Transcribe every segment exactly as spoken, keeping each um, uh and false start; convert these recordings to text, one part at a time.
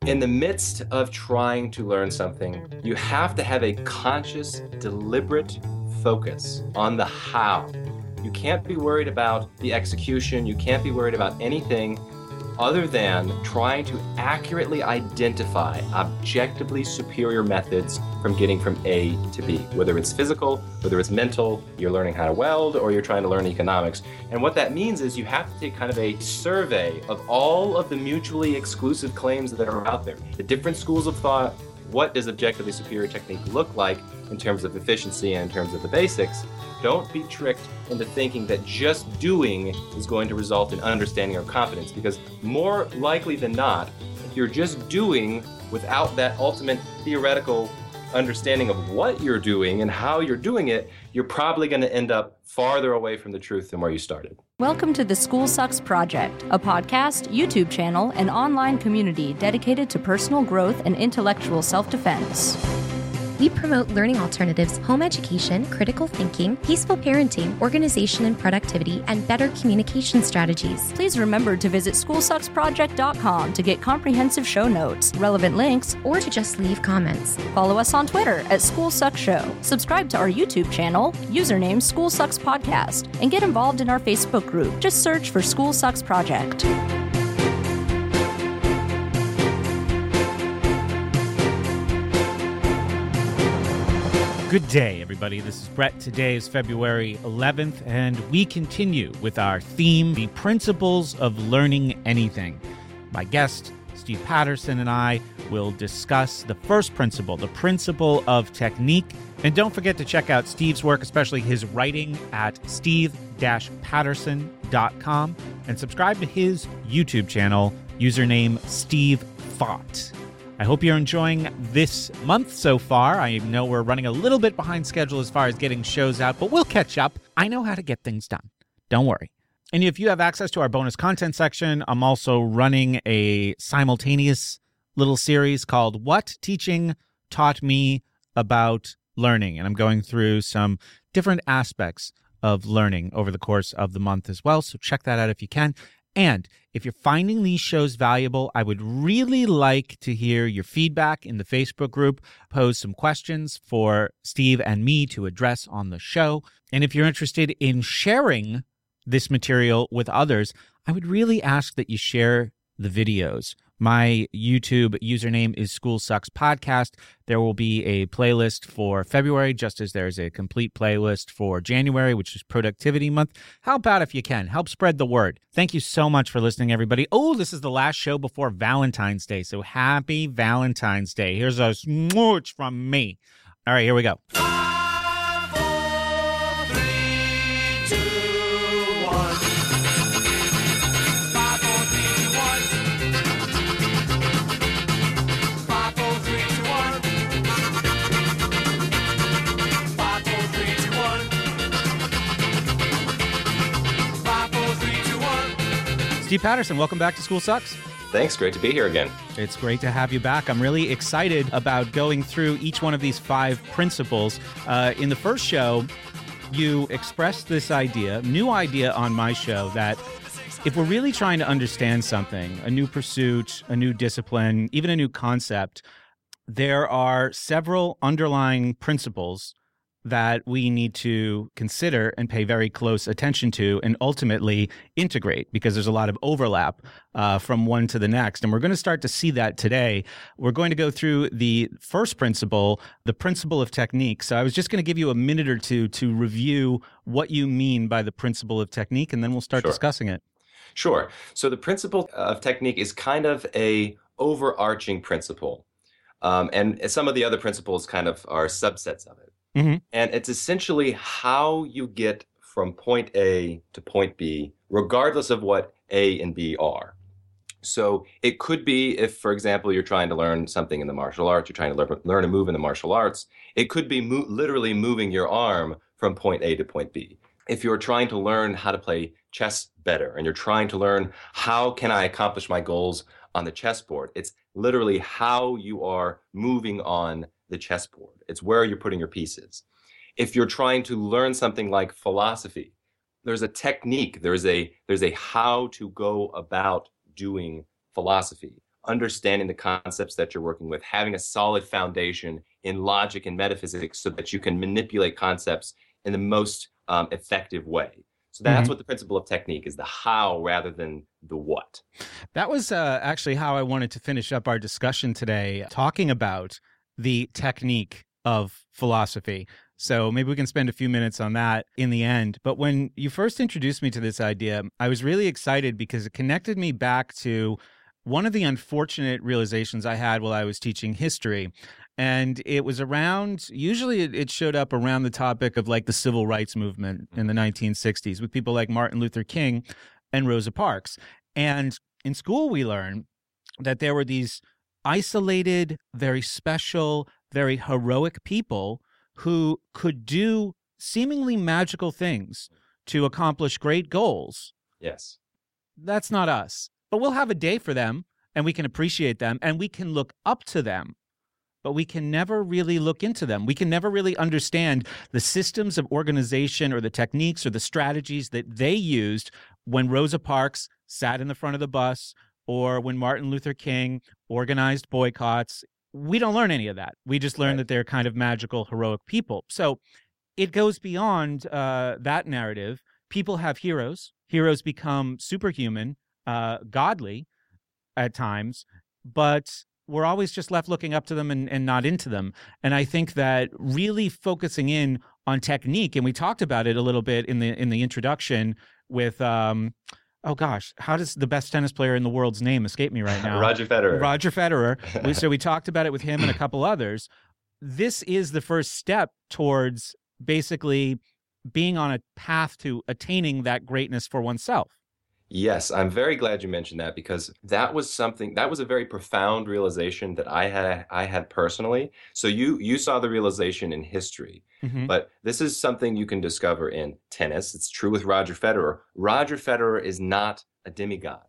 In the midst of trying to learn something, you have to have a conscious, deliberate focus on the how. You can't be worried about the execution. You can't be worried about anything other than trying to accurately identify objectively superior methods from getting from A to B, whether it's physical, whether it's mental, you're learning how to weld, or you're trying to learn economics. And what that means is you have to take kind of a survey of all of the mutually exclusive claims that are out there, the different schools of thought. What does objectively superior technique look like in terms of efficiency and in terms of the basics? Don't be tricked into thinking that just doing is going to result in understanding or competence, because more likely than not, if you're just doing without that ultimate theoretical understanding of what you're doing and how you're doing it, you're probably going to end up farther away from the truth than where you started. Welcome to the School Sucks Project, a podcast, YouTube channel, and online community dedicated to personal growth and intellectual self-defense. We promote learning alternatives, home education, critical thinking, peaceful parenting, organization and productivity, and better communication strategies. Please remember to visit school sucks project dot com to get comprehensive show notes, relevant links, or to just leave comments. Follow us on Twitter at School Sucks Show. Subscribe to our YouTube channel, username School Sucks Podcast, and get involved in our Facebook group. Just search for School Sucks Project. Good day, everybody. This is Brett. Today is February eleventh, and we continue with our theme, the principles of learning anything. My guest, Steve Patterson, and I will discuss the first principle, the principle of technique. And don't forget to check out Steve's work, especially his writing, at steve dash patterson dot com, and subscribe to his YouTube channel, username Steve Fought. I hope you're enjoying this month so far. I know we're running a little bit behind schedule as far as getting shows out, but we'll catch up. I know how to get things done. Don't worry. And if you have access to our bonus content section, I'm also running a simultaneous little series called What Teaching Taught Me About Learning. And I'm going through some different aspects of learning over the course of the month as well. So check that out if you can. And if you're finding these shows valuable, I would really like to hear your feedback in the Facebook group. Pose some questions for Steve and me to address on the show. And if you're interested in sharing this material with others, I would really ask that you share the videos. My YouTube username is School Sucks Podcast. There will be a playlist for February, just as there's a complete playlist for January, which is Productivity Month. Help out if you can. Help spread the word. Thank you so much for listening, everybody. Oh, this is the last show before Valentine's Day, so happy Valentine's Day. Here's a smooch from me. All right, here we go. Steve Patterson, welcome back to School Sucks. Thanks. Great to be here again. It's great to have you back. I'm really excited about going through each one of these five principles. Uh, in the first show, you expressed this idea, new idea on my show, that if we're really trying to understand something, a new pursuit, a new discipline, even a new concept, there are several underlying principles that we need to consider and pay very close attention to and ultimately integrate, because there's a lot of overlap uh, from one to the next. And we're going to start to see that today. We're going to go through the first principle, the principle of technique. So I was just going to give you a minute or two to review what you mean by the principle of technique, and then we'll start Sure. discussing it. Sure. So the principle of technique is kind of a overarching principle. Um, and some of the other principles kind of are subsets of it. Mm-hmm. And it's essentially how you get from point A to point B, regardless of what A and B are. So it could be if, for example, you're trying to learn something in the martial arts, you're trying to learn, learn a move in the martial arts, it could be mo- literally moving your arm from point A to point B. If you're trying to learn how to play chess better and you're trying to learn how can I accomplish my goals on the chessboard, it's literally how you are moving on the chessboard. It's where you're putting your pieces. If you're trying to learn something like philosophy, there's a technique, there's a there's a how to go about doing philosophy. understanding the concepts that you're working with, having a solid foundation in logic and metaphysics so that you can manipulate concepts in the most um, effective way. So that's mm-hmm. what the principle of technique is, the how rather than the what. That was uh, actually how I wanted to finish up our discussion today, talking about the technique of philosophy. So maybe we can spend a few minutes on that in the end. But when you first introduced me to this idea, I was really excited because it connected me back to one of the unfortunate realizations I had while I was teaching history. And it was around, usually it showed up around the topic of like the civil rights movement in the nineteen sixties with people like Martin Luther King and Rosa Parks. And in school, we learned that there were these isolated, very special, very heroic people who could do seemingly magical things to accomplish great goals. Yes. That's not us. But we'll have a day for them, and we can appreciate them, and we can look up to them, but we can never really look into them. We can never really understand the systems of organization or the techniques or the strategies that they used when Rosa Parks sat in the front of the bus or when Martin Luther King organized boycotts. We don't learn any of that. We just learn right. that they're kind of magical, heroic people. So it goes beyond uh, that narrative. People have heroes. Heroes become superhuman, uh, godly at times, but we're always just left looking up to them and, and not into them. And I think that really focusing in on technique, and we talked about it a little bit in the in the introduction with, um, oh gosh, how does the best tennis player in the world's name escape me right now? Roger Federer. Roger Federer. we, so we talked about it with him and a couple others. This is the first step towards basically being on a path to attaining that greatness for oneself. Yes, I'm very glad you mentioned that because that was something, that was a very profound realization that I had I had personally. So you you saw the realization in history, mm-hmm. but this is something you can discover in tennis. It's true with Roger Federer. Roger Federer is not a demigod.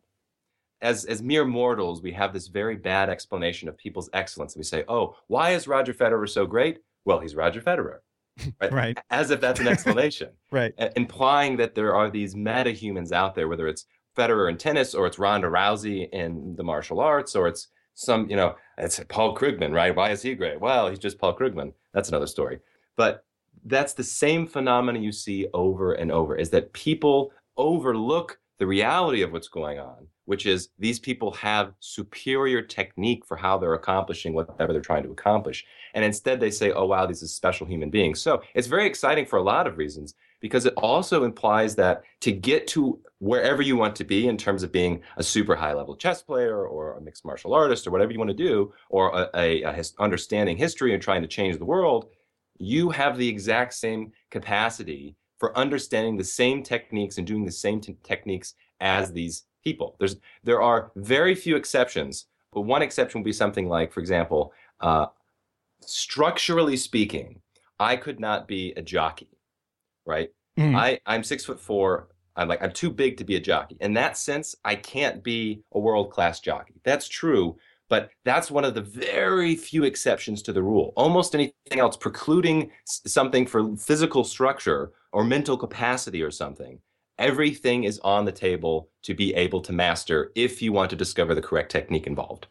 As as mere mortals, we have this very bad explanation of people's excellence. We say, oh, why is Roger Federer so great? Well, he's Roger Federer. Right? Right. As if that's an explanation. Right. A- implying that there are these meta-humans out there, whether it's Federer in tennis or it's Ronda Rousey in the martial arts or it's some, you know, it's Paul Krugman, right? Why is he great? Well, he's just Paul Krugman. That's another story. But that's the same phenomenon you see over and over, is that people overlook the reality of what's going on, which is these people have superior technique for how they're accomplishing whatever they're trying to accomplish. And instead they say, oh, wow, these are special human beings. So it's very exciting for a lot of reasons, because it also implies that to get to wherever you want to be in terms of being a super high level chess player or a mixed martial artist or whatever you want to do, or a, a, a his, understanding history and trying to change the world, you have the exact same capacity for understanding the same techniques and doing the same t- techniques as these people. There's there are very few exceptions, but one exception would be something like, for example, uh, structurally speaking, I could not be a jockey, right? Mm. I I'm six foot four. I'm like I'm too big to be a jockey. In that sense, I can't be a world-class jockey. That's true, but that's one of the very few exceptions to the rule. Almost anything else precluding something for physical structure or mental capacity or something, everything is on the table to be able to master if you want to discover the correct technique involved.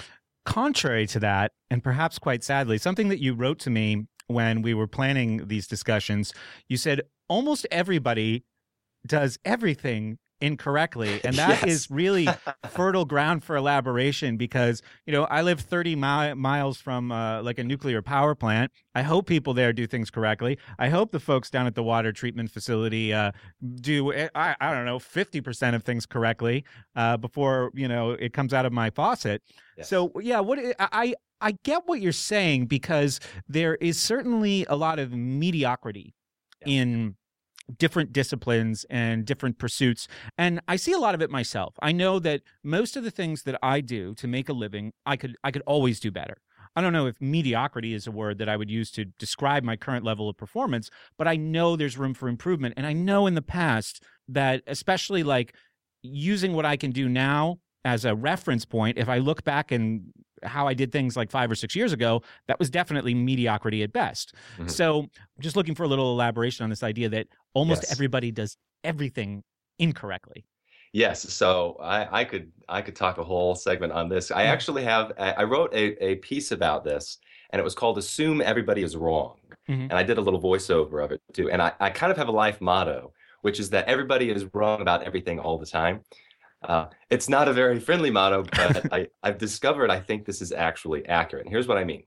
Contrary to that, and perhaps quite sadly, something that you wrote to me when we were planning these discussions, you said almost everybody does everything incorrectly. And that yes. is really fertile ground for elaboration because, you know, I live thirty mi- miles from uh, like a nuclear power plant. I hope people there do things correctly. I hope the folks down at the water treatment facility uh, do, I, I don't know, fifty percent of things correctly uh, before, you know, it comes out of my faucet. Yes. So, yeah, what I, I get what you're saying because there is certainly a lot of mediocrity yeah. in different disciplines and different pursuits. And I see a lot of it myself. I know that most of the things that I do to make a living, I could I could always do better. I don't know if mediocrity is a word that I would use to describe my current level of performance, but I know there's room for improvement. And I know in the past that especially like using what I can do now as a reference point, if I look back and how I did things like five or six years ago, that was definitely mediocrity at best. Mm-hmm. So just looking for a little elaboration on this idea that almost yes. everybody does everything incorrectly. Yes, so I, I could I could talk a whole segment on this. I actually have I I wrote a, a piece about this, and it was called "Assume Everybody is Wrong," Mhm. and I did a little voiceover of it too. And I, I kind of have a life motto, which is that everybody is wrong about everything all the time. Uh, it's not a very friendly motto, but I, I've discovered I think this is actually accurate. And here's what I mean.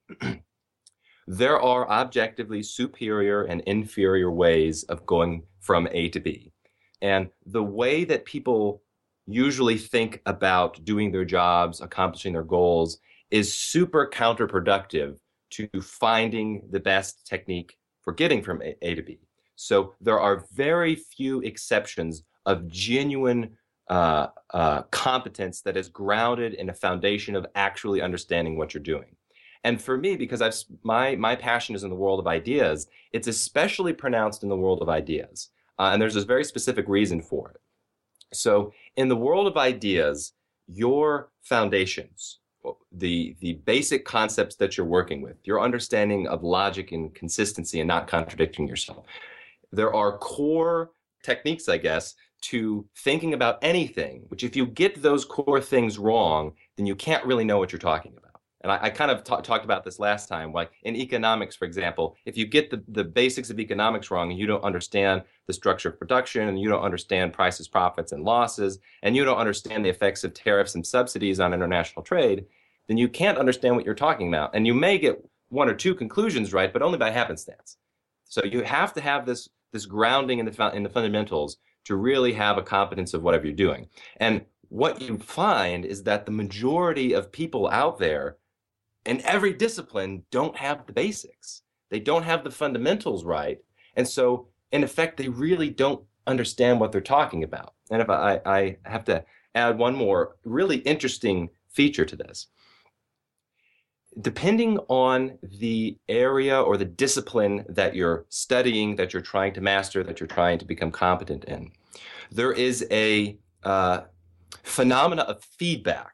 There are objectively superior and inferior ways of going from A to B. And the way that people usually think about doing their jobs, accomplishing their goals, is super counterproductive to finding the best technique for getting from A, A to B. So there are very few exceptions of genuine uh, uh, competence that is grounded in a foundation of actually understanding what you're doing. And for me, because I've my my passion is in the world of ideas, it's especially pronounced in the world of ideas. Uh, and there's a very specific reason for it. So in the world of ideas, your foundations, the the basic concepts that you're working with, your understanding of logic and consistency and not contradicting yourself, there are core techniques, I guess, to thinking about anything, which if you get those core things wrong, then you can't really know what you're talking about. And I, I kind of ta- talked about this last time, like in economics, for example, if you get the, the basics of economics wrong and you don't understand the structure of production and you don't understand prices, profits, and losses, and you don't understand the effects of tariffs and subsidies on international trade, then you can't understand what you're talking about. And you may get one or two conclusions right, but only by happenstance. So you have to have this, this grounding in the, in the fundamentals to really have a competence of whatever you're doing. And what you find is that the majority of people out there in every discipline don't have the basics. They don't have the fundamentals right. And so, in effect, they really don't understand what they're talking about. And if I, I have to add one more really interesting feature to this. Depending on the area or the discipline that you're studying, that you're trying to master, that you're trying to become competent in, there is a uh, phenomena of feedback.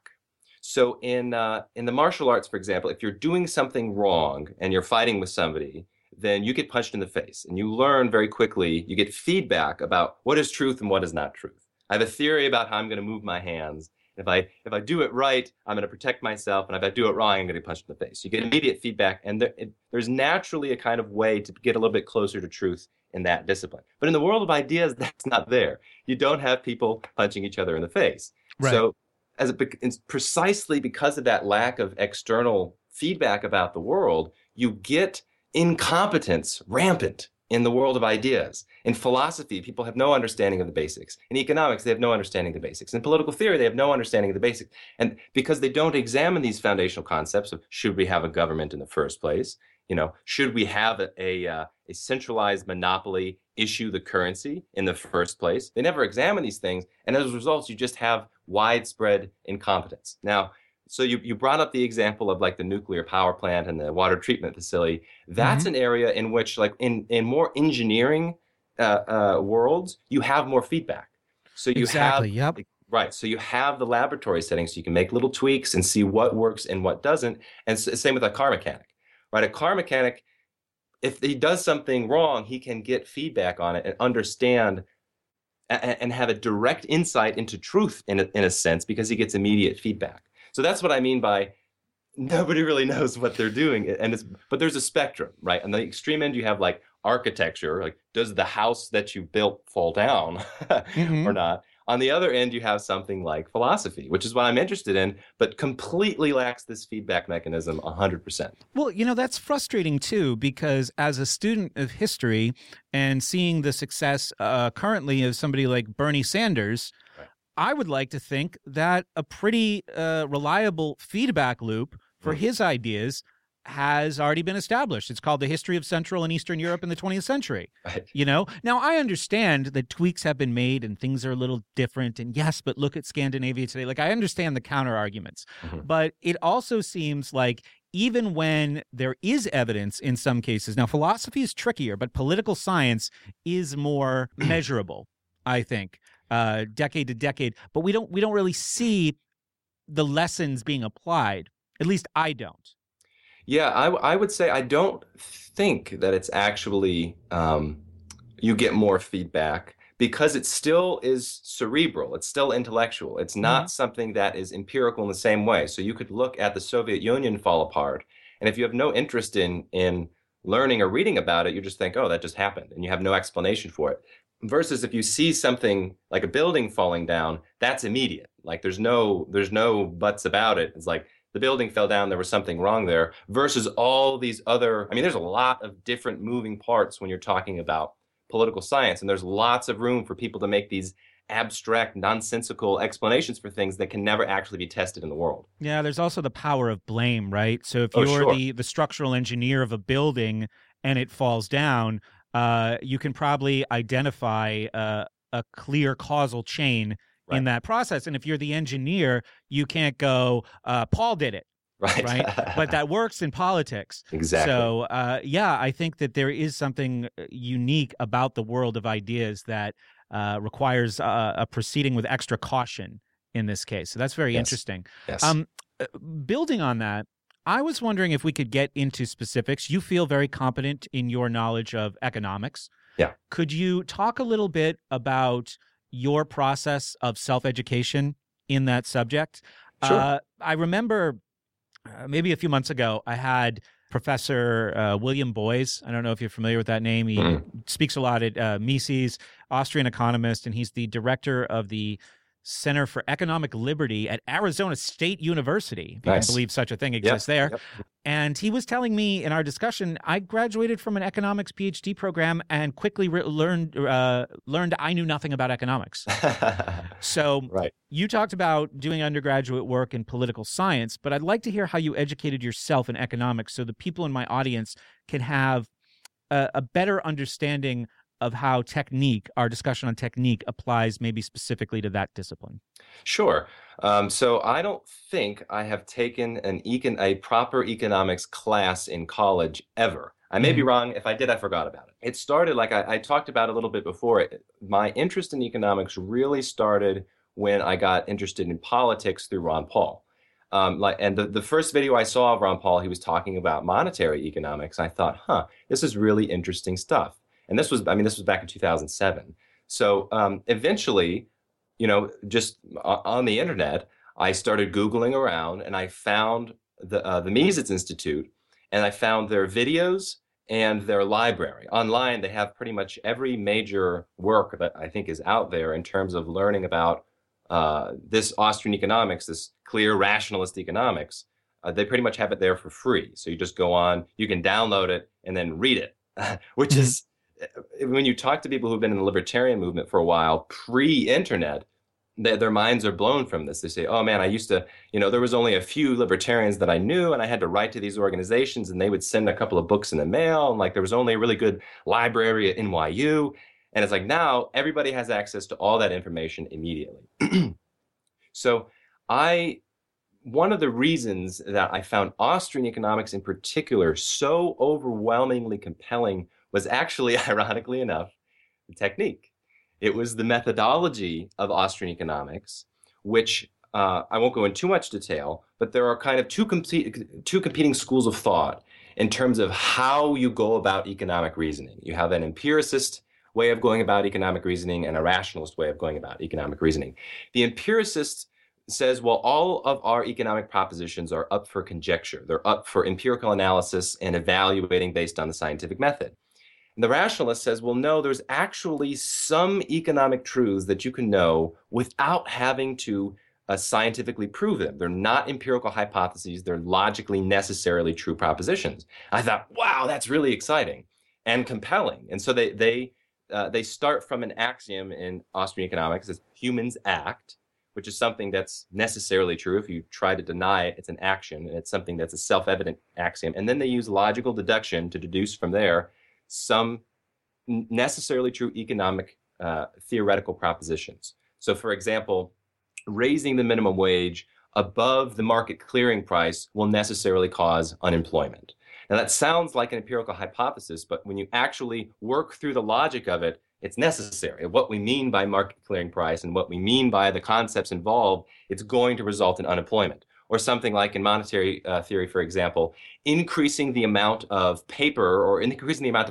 So in uh, in the martial arts, for example, if you're doing something wrong and you're fighting with somebody, then you get punched in the face and you learn very quickly, you get feedback about what is truth and what is not truth. I have a theory about how I'm going to move my hands. If I if I do it right, I'm going to protect myself, and if I do it wrong, I'm going to get punched in the face. You get immediate feedback, and there, it, there's naturally a kind of way to get a little bit closer to truth in that discipline. But in the world of ideas, that's not there. You don't have people punching each other in the face. Right. So as it, it's precisely because of that lack of external feedback about the world, you get incompetence rampant in the world of ideas. In philosophy, people have no understanding of the basics. In economics, they have no understanding of the basics. In political theory, they have no understanding of the basics. And because they don't examine these foundational concepts of should we have a government in the first place, you know, should we have a, a, uh, a centralized monopoly issue the currency in the first place, they never examine these things. And as a result, you just have widespread incompetence. Now, so you, you brought up the example of like the nuclear power plant and the water treatment facility. That's mm-hmm. an area in which like in, in more engineering uh, uh, worlds, you have more feedback. So you exactly, have, yep. Right. So you have the laboratory settings so you can make little tweaks and see what works and what doesn't. And so, same with a car mechanic, right? A car mechanic, if he does something wrong, he can get feedback on it and understand and, and have a direct insight into truth in a, in a sense because he gets immediate feedback. So that's what I mean by nobody really knows what they're doing. And it's, but there's a spectrum, right? On the extreme end, you have like architecture, like does the house that you built fall down mm-hmm. or not? On the other end, you have something like philosophy, which is what I'm interested in, but completely lacks this feedback mechanism one hundred percent. Well, you know, that's frustrating too, because as a student of history and seeing the success uh, currently of somebody like Bernie Sanders, right. I would like to think that a pretty uh, reliable feedback loop for mm-hmm. his ideas has already been established. It's called the history of Central and Eastern Europe in the twentieth century. Right. You know, now I understand that tweaks have been made and things are a little different. And yes, but look at Scandinavia today. Like I understand the counter arguments, mm-hmm. but it also seems like even when there is evidence in some cases, now philosophy is trickier, but political science is more measurable, I think, uh, decade to decade. But we don't we don't really see the lessons being applied. At least I don't. Yeah, I, I would say I don't think that it's actually um, you get more feedback because it still is cerebral, it's still intellectual. It's not mm-hmm. something that is empirical in the same way. So you could look at the Soviet Union fall apart, and if you have no interest in in learning or reading about it, you just think, oh, that just happened, and you have no explanation for it. Versus if you see something like a building falling down, that's immediate. Like there's no there's no buts about it. It's like the building fell down, there was something wrong there, versus all these other, I mean, there's a lot of different moving parts when you're talking about political science, and there's lots of room for people to make these abstract, nonsensical explanations for things that can never actually be tested in the world. Yeah, there's also the power of blame, right? So if Oh, you're sure. the, the structural engineer of a building and it falls down, uh, you can probably identify uh, a clear causal chain Right. in that process. And if you're the engineer, you can't go, uh, Paul did it. Right. Right. But that works in politics. Exactly. So, uh, yeah, I think that there is something unique about the world of ideas that uh, requires uh, a proceeding with extra caution in this case. So that's very Yes. interesting. Yes. Um, building on that, I was wondering if we could get into specifics. You feel very competent in your knowledge of economics. Yeah. Could you talk a little bit about your process of self-education in that subject? Sure. Uh, I remember uh, maybe a few months ago, I had Professor uh, William Boyes. I don't know if you're familiar with that name. He Mm. speaks a lot at uh, Mises, Austrian economist, and he's the director of the Center for Economic Liberty at Arizona State University, if you Nice. can believe such a thing Yep, exists there. yep. And he was telling me in our discussion, I graduated from an economics PhD program and quickly re- learned uh, learned I knew nothing about economics. So Right. you talked about doing undergraduate work in political science, but I'd like to hear how you educated yourself in economics so the people in my audience can have a, a better understanding of how technique, our discussion on technique, applies maybe specifically to that discipline. Sure. Um, so I don't think I have taken an econ- a proper economics class in college ever. I may be Mhm. wrong. If I did, I forgot about it. It started, like I, I talked about a little bit before, it, my interest in economics really started when I got interested in politics through Ron Paul. Um, like, and the, the first video I saw of Ron Paul, he was talking about monetary economics. I thought, huh, this is really interesting stuff. And this was, I mean, this was back in two thousand seven. So um, eventually, you know, just o- on the internet, I started Googling around and I found the, uh, the Mises Institute, and I found their videos and their library. Online, they have pretty much every major work that I think is out there in terms of learning about uh, this Austrian economics, this clear rationalist economics. Uh, they pretty much have it there for free. So you just go on, you can download it and then read it, which is, when you talk to people who've been in the libertarian movement for a while, pre-internet, they, their minds are blown from this. They say, oh man, I used to, you know, there was only a few libertarians that I knew, and I had to write to these organizations, and they would send a couple of books in the mail, and like there was only a really good library at N Y U. And it's like now everybody has access to all that information immediately. So I, one of the reasons that I found Austrian economics in particular so overwhelmingly compelling was actually, ironically enough, the technique. It was the methodology of Austrian economics, which uh, I won't go into too much detail, but there are kind of two, complete, two competing schools of thought in terms of how you go about economic reasoning. You have an empiricist way of going about economic reasoning and a rationalist way of going about economic reasoning. The empiricist says, well, all of our economic propositions are up for conjecture. They're up for empirical analysis and evaluating based on the scientific method. And the rationalist says, well, no, there's actually some economic truths that you can know without having to uh, scientifically prove them. They're not empirical hypotheses. They're logically necessarily true propositions. I thought, wow, that's really exciting and compelling. And so they they uh, they start from an axiom in Austrian economics, it's humans act, which is something that's necessarily true. If you try to deny it, it's an action, and it's something that's a self-evident axiom. And then they use logical deduction to deduce from there some necessarily true economic uh, theoretical propositions. So, for example, raising the minimum wage above the market clearing price will necessarily cause unemployment. Now, that sounds like an empirical hypothesis, but when you actually work through the logic of it, it's necessary. What we mean by market clearing price and what we mean by the concepts involved, it's going to result in unemployment. Or something like in monetary uh, theory, for example, increasing the amount of paper or increasing the amount of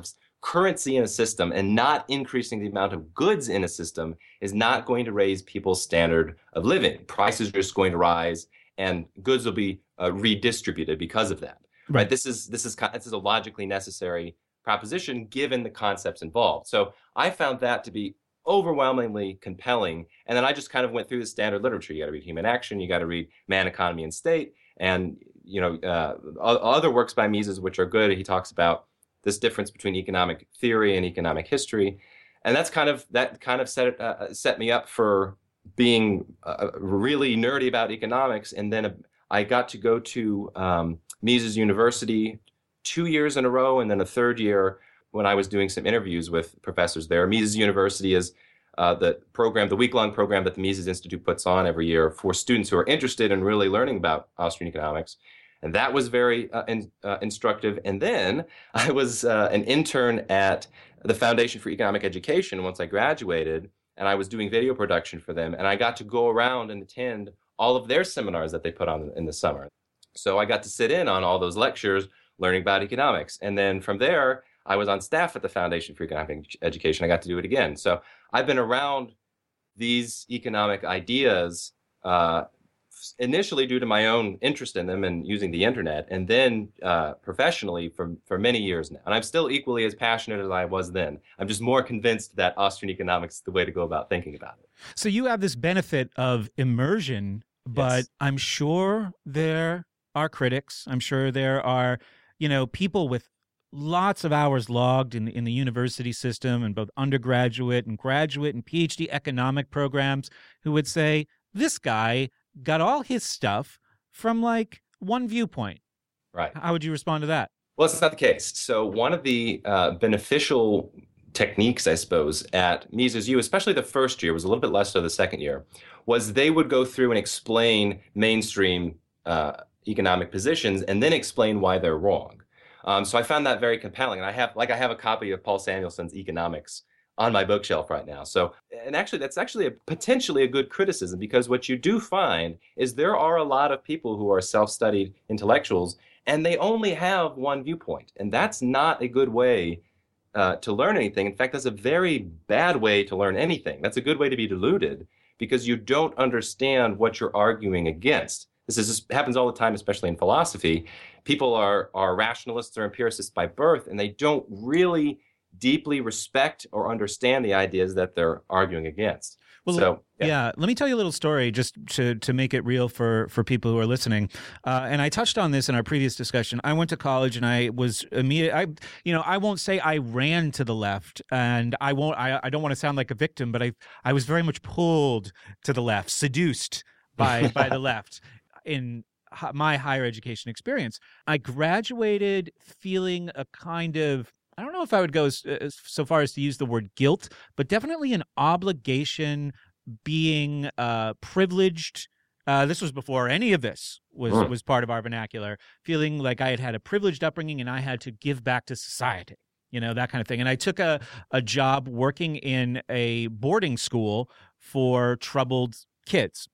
currency in a system and not increasing the amount of goods in a system is not going to raise people's standard of living. Prices are just going to rise, and goods will be uh, redistributed because of that. Right. right? This is this is this is a logically necessary proposition given the concepts involved. So I found that to be overwhelmingly compelling. And then I just kind of went through the standard literature. You got to read Human Action, you got to read Man, Economy, and State, and you know uh, other works by Mises which are good. He talks about this difference between economic theory and economic history, and that's kind of that kind of set it, uh, set me up for being uh, really nerdy about economics. And then uh, I got to go to um, Mises University two years in a row, and then a third year when I was doing some interviews with professors there. Mises University is uh, the program, the week-long program that the Mises Institute puts on every year for students who are interested in really learning about Austrian economics. And that was very uh, in, uh, instructive. And then I was uh, an intern at the Foundation for Economic Education once I graduated, and I was doing video production for them. And I got to go around and attend all of their seminars that they put on in the summer. So I got to sit in on all those lectures, learning about economics. And then from there, I was on staff at the Foundation for Economic Education. I got to do it again. So I've been around these economic ideas uh, initially due to my own interest in them and using the internet, and then uh, professionally for, for many years now. And I'm still equally as passionate as I was then. I'm just more convinced that Austrian economics is the way to go about thinking about it. So you have this benefit of immersion, but Yes. I'm sure there are critics. I'm sure there are, you know, people with lots of hours logged in, in the university system and both undergraduate and graduate and PhD economic programs who would say, this guy got all his stuff from like one viewpoint. Right. How would you respond to that? Well, it's not the case. So one of the uh, beneficial techniques, I suppose, at Mises U, especially the first year, was a little bit less so the second year, was they would go through and explain mainstream uh, economic positions and then explain why they're wrong. Um, so I found that very compelling. And I have, like, I have a copy of Paul Samuelson's Economics on my bookshelf right now. So, and actually, that's actually a, potentially a good criticism, because what you do find is there are a lot of people who are self-studied intellectuals, and they only have one viewpoint. And that's not a good way uh, to learn anything. In fact, that's a very bad way to learn anything. That's a good way to be deluded, because you don't understand what you're arguing against. This is just, happens all the time, especially in philosophy. People are, are rationalists or empiricists by birth, and they don't really deeply respect or understand the ideas that they're arguing against. Well, so, yeah. yeah. Let me tell you a little story just to, to make it real for, for people who are listening. Uh, and I touched on this in our previous discussion. I went to college and I was immediate. I, you know, I won't say I ran to the left, and I won't, I, I don't want to sound like a victim, but I, I was very much pulled to the left, seduced by, by the left in my higher education experience. I graduated feeling a kind of, I don't know if I would go as, as, so far as to use the word guilt, but definitely an obligation, being uh, privileged. Uh, this was before any of this was, Mm. was part of our vernacular, feeling like I had had a privileged upbringing and I had to give back to society, you know, that kind of thing. And I took a, a job working in a boarding school for troubled kids.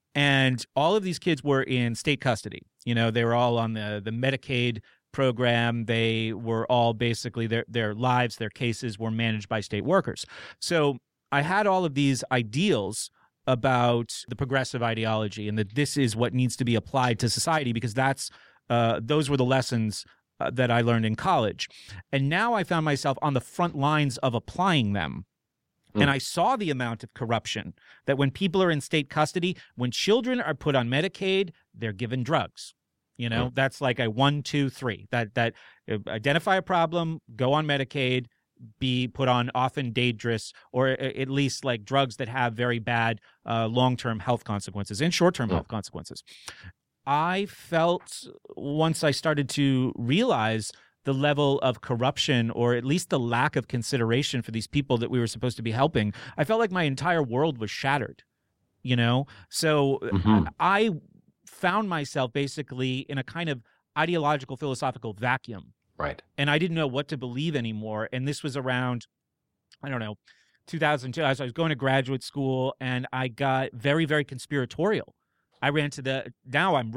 And all of these kids were in state custody. You know, they were all on the, the Medicaid program. They were all basically, their their lives, their cases were managed by state workers. So I had all of these ideals about the progressive ideology and that this is what needs to be applied to society, because that's uh, those were the lessons uh, that I learned in college. And now I found myself on the front lines of applying them. And I saw the amount of corruption that when people are in state custody, when children are put on Medicaid, they're given drugs. You know, mm. that's like a one, two, three. That that uh, identify a problem, go on Medicaid, be put on often dangerous or at least like drugs that have very bad uh, long-term health consequences and short-term mm. health consequences. I felt once I started to realize the level of corruption, or at least the lack of consideration for these people that we were supposed to be helping, I felt like my entire world was shattered, you know? So mm-hmm. I, I found myself basically in a kind of ideological, philosophical vacuum. Right. And I didn't know what to believe anymore. And this was around, I don't know, two thousand two. As I was going to graduate school, and I got very, very conspiratorial. I ran to the, now I'm running.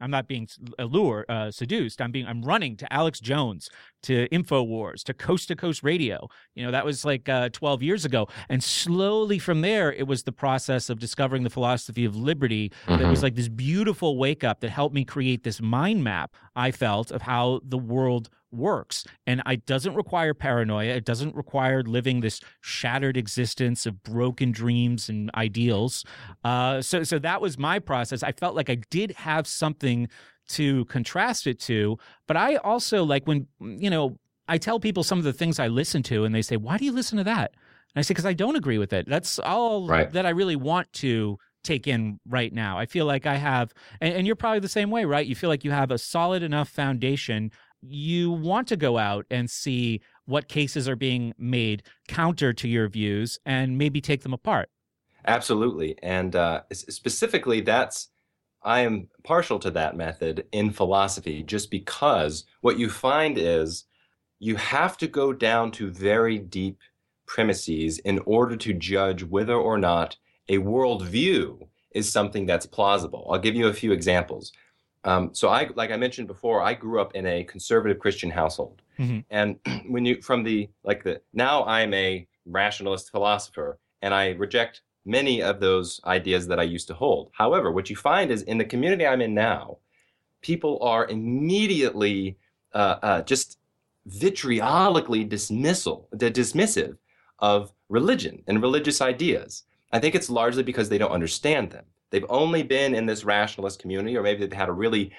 I'm not being allured, uh, seduced. I'm being, I'm running to Alex Jones, to InfoWars, to Coast to Coast Radio. You know, that was like uh, twelve years ago. And slowly from there, it was the process of discovering the philosophy of liberty mm-hmm. that was like this beautiful wake up that helped me create this mind map, I felt, of how the world works. And it doesn't require paranoia. It doesn't require living this shattered existence of broken dreams and ideals. Uh, so, so that was my process. I felt like I did have something to contrast it to, but I also like when, you know, I tell people some of the things I listen to and they say, why do you listen to that? And I say, because I don't agree with it. That's all right. that I really want to take in right now. I feel like I have, and, and you're probably the same way, right? You feel like you have a solid enough foundation. You want to go out and see what cases are being made counter to your views and maybe take them apart. Absolutely. And uh, specifically, that's, I am partial to that method in philosophy, just because what you find is you have to go down to very deep premises in order to judge whether or not a worldview is something that's plausible. I'll give you a few examples. Um, so I, like I mentioned before, I grew up in a conservative Christian household. Mm-hmm. And when you, from the, like the, now I'm a rationalist philosopher and I reject many of those ideas that I used to hold. However, what you find is in the community I'm in now, people are immediately uh, uh, just vitriolically dismissal, dismissive of religion and religious ideas. I think it's largely because they don't understand them. They've only been in this rationalist community, or maybe they've had a really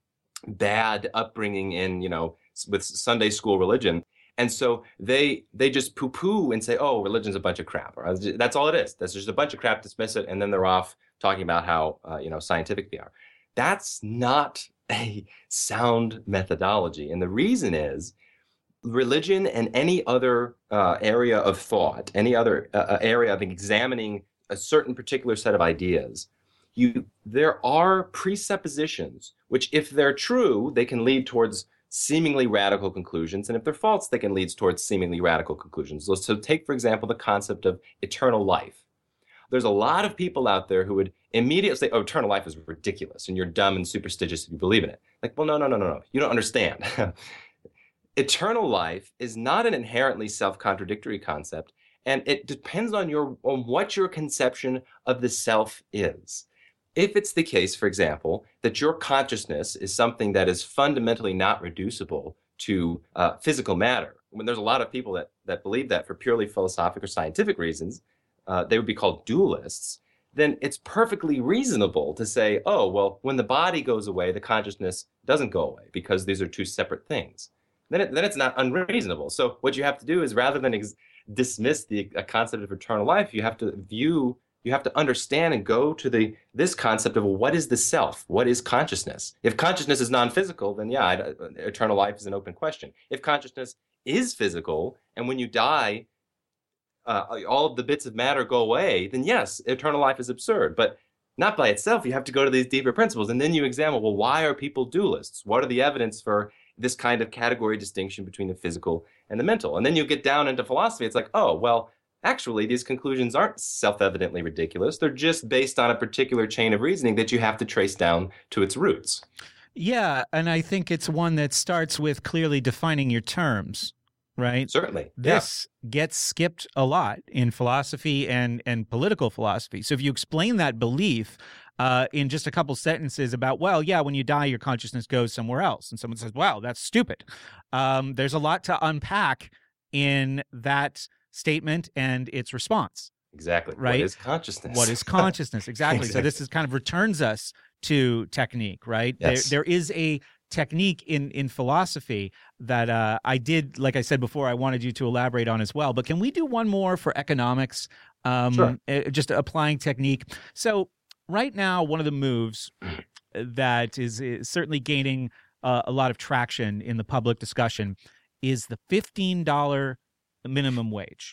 bad upbringing in, you know, with Sunday school religion. And so they they just poo-poo and say, oh, religion's a bunch of crap. Or that's all it is. That's just a bunch of crap, dismiss it, and then they're off talking about how, uh, you know, scientific they are. That's not a sound methodology. And the reason is religion and any other uh, area of thought, any other uh, area of examining a certain particular set of ideas, you there are presuppositions which, if they're true, they can lead towards seemingly radical conclusions, and if they're false, they can lead towards seemingly radical conclusions. So, so take, for example, the concept of eternal life. There's a lot of people out there who would immediately say, oh, eternal life is ridiculous, and you're dumb and superstitious if you believe in it. Like, well, no, no, no, no, no. You don't understand. Eternal life is not an inherently self-contradictory concept, and it depends on your on what your conception of the self is. If it's the case, for example, that your consciousness is something that is fundamentally not reducible to uh, physical matter, when there's a lot of people that, that believe that for purely philosophic or scientific reasons, uh, they would be called dualists, then it's perfectly reasonable to say, oh, well, when the body goes away, the consciousness doesn't go away because these are two separate things. Then, it, then it's not unreasonable. So what you have to do is, rather than ex- dismiss the a concept of eternal life, you have to view, you have to understand and go to the this concept of, well, what is the self? What is consciousness? If consciousness is non-physical, then yeah, I, eternal life is an open question. If consciousness is physical, and when you die, uh, all of the bits of matter go away, then yes, eternal life is absurd. But not by itself. You have to go to these deeper principles, and then you examine, well, why are people dualists? What are the evidence for this kind of category distinction between the physical and the mental? And then you get down into philosophy. It's like, oh, well, actually, these conclusions aren't self-evidently ridiculous. They're just based on a particular chain of reasoning that you have to trace down to its roots. Yeah, and I think it's one that starts with clearly defining your terms, right? Certainly. This yeah. gets skipped a lot in philosophy and, and political philosophy. So if you explain that belief Uh, in just a couple sentences about, well, yeah, when you die, your consciousness goes somewhere else. And someone says, wow, that's stupid. Um, there's a lot to unpack in that statement and its response. Exactly. Right? What is consciousness? What is consciousness? Exactly. exactly. So this is kind of returns us to technique, right? Yes. There, there is a technique in, in philosophy that uh, I did, like I said before, I wanted you to elaborate on as well. But can we do one more for economics? Um, sure. uh, just applying technique. So right now, one of the moves that is, is certainly gaining uh, a lot of traction in the public discussion is the fifteen dollars minimum wage.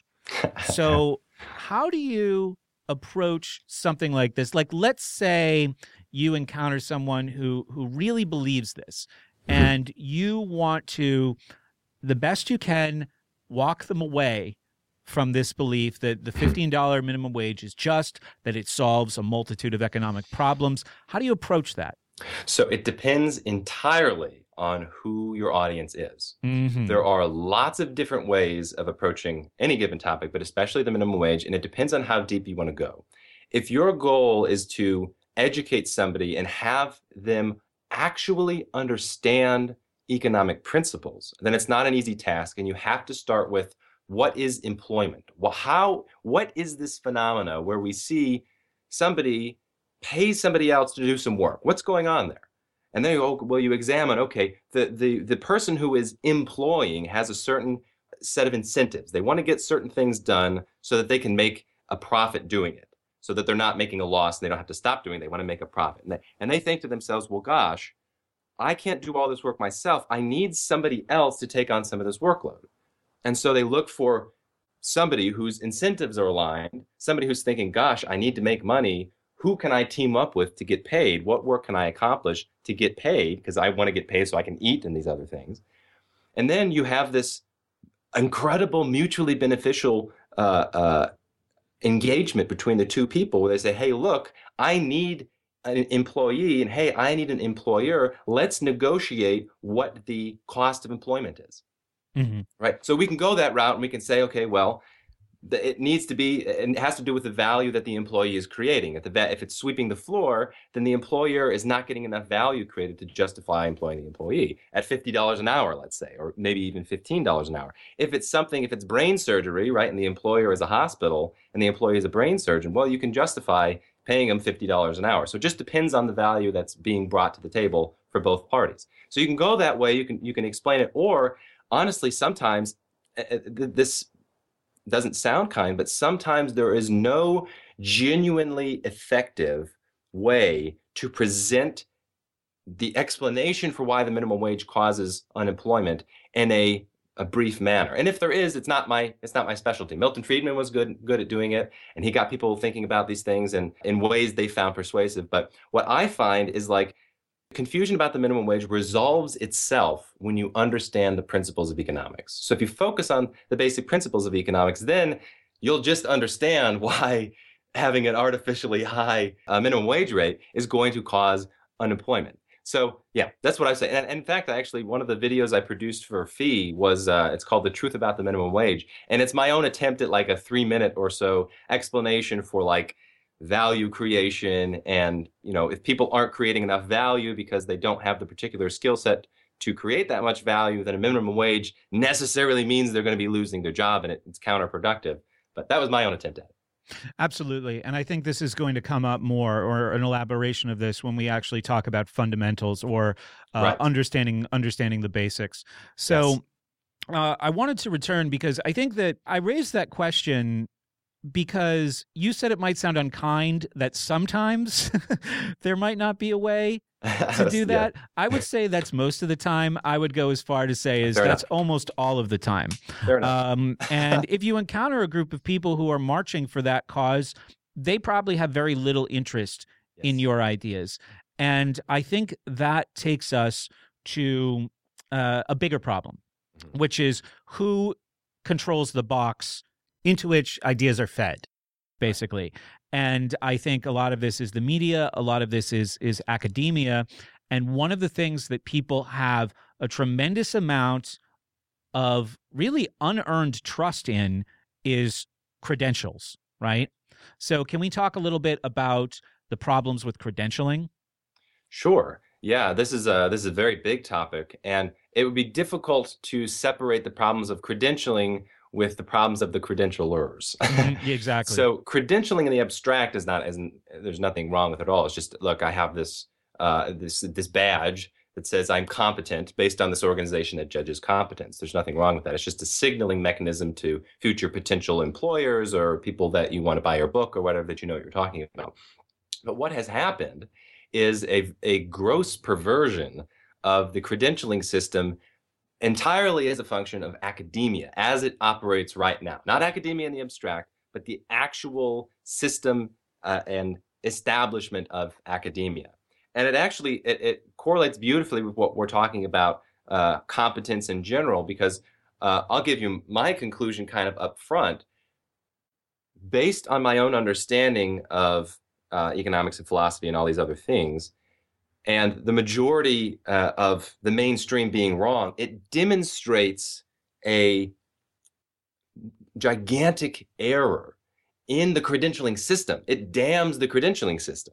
So how do you approach something like this? Like, let's say you encounter someone who, who really believes this, and you want to, the best you can, walk them away from this belief that the fifteen dollars minimum wage is just, that it solves a multitude of economic problems. How do you approach that? So it depends entirely on who your audience is. Mm-hmm. There are lots of different ways of approaching any given topic, but especially the minimum wage, and it depends on how deep you want to go. If your goal is to educate somebody and have them actually understand economic principles, then it's not an easy task, and you have to start with what is employment? Well, how, what is this phenomena where we see somebody pay somebody else to do some work? What's going on there? And then you go, well, you examine, okay, the, the, the person who is employing has a certain set of incentives. They want to get certain things done so that they can make a profit doing it, so that they're not making a loss and they don't have to stop doing it. They want to make a profit. And they, and they think to themselves, well, gosh, I can't do all this work myself. I need somebody else to take on some of this workload. And so they look for somebody whose incentives are aligned, somebody who's thinking, gosh, I need to make money. Who can I team up with to get paid? What work can I accomplish to get paid? Because I want to get paid so I can eat and these other things. And then you have this incredible mutually beneficial uh, uh, engagement between the two people where they say, hey, look, I need an employee, and hey, I need an employer. Let's negotiate what the cost of employment is. Mm-hmm. Right? So we can go that route and we can say, okay, well, it needs to be, it has to do with the value that the employee is creating. If, the, if it's sweeping the floor, then the employer is not getting enough value created to justify employing the employee at fifty dollars an hour, let's say, or maybe even fifteen dollars an hour. If it's something, if it's brain surgery, right, and the employer is a hospital and the employee is a brain surgeon, well, you can justify paying them fifty dollars an hour. So it just depends on the value that's being brought to the table for both parties. So you can go that way, you can, you can explain it, or honestly, sometimes uh, this doesn't sound kind, but sometimes there is no genuinely effective way to present the explanation for why the minimum wage causes unemployment in a, a brief manner. And if there is, it's not my it's not my specialty. Milton Friedman was good good at doing it, and he got people thinking about these things and in ways they found persuasive. But what I find is like confusion about the minimum wage resolves itself when you understand the principles of economics. So if you focus on the basic principles of economics, then you'll just understand why having an artificially high uh, minimum wage rate is going to cause unemployment. So yeah, that's what I say. And, and in fact, actually, one of the videos I produced for Fee was, uh, it's called The Truth About the Minimum Wage. And it's my own attempt at like a three minute or so explanation for like value creation, and you know, if people aren't creating enough value because they don't have the particular skill set to create that much value, then a minimum wage necessarily means they're going to be losing their job, and it, it's counterproductive. But that was my own attempt at it. Absolutely. And I think this is going to come up more, or an elaboration of this, when we actually talk about fundamentals or uh, right. understanding understanding the basics. So yes. uh, I wanted to return because I think that I raised that question because you said it might sound unkind that sometimes there might not be a way to do that. Yeah. I would say that's most of the time. I would go as far to say is Fair that's enough. almost all of the time. Fair enough. Um, and if you encounter a group of people who are marching for that cause, they probably have very little interest yes. in your ideas. And I think that takes us to uh, a bigger problem, mm-hmm. which is who controls the box into which ideas are fed, basically. And I think a lot of this is the media, a lot of this is is academia. And one of the things that people have a tremendous amount of really unearned trust in is credentials, right? So can we talk a little bit about the problems with credentialing? Sure. Yeah, this is a this is a very big topic, and it would be difficult to separate the problems of credentialing with the problems of the credentialers. Mm-hmm, exactly. So credentialing in the abstract is not, isn't, there's nothing wrong with it at all. It's just, look, I have this uh, this this badge that says I'm competent based on this organization that judges competence. There's nothing wrong with that. It's just a signaling mechanism to future potential employers or people that you want to buy your book or whatever that you know what you're talking about. But what has happened is a, a gross perversion of the credentialing system entirely as a function of academia as it operates right now. Not academia in the abstract, but the actual system uh, and establishment of academia. And it actually, it, it correlates beautifully with what we're talking about, uh, competence in general, because uh, I'll give you my conclusion kind of up front. Based on my own understanding of uh, economics and philosophy and all these other things, and the majority uh, of the mainstream being wrong, it demonstrates a gigantic error in the credentialing system. It damns the credentialing system.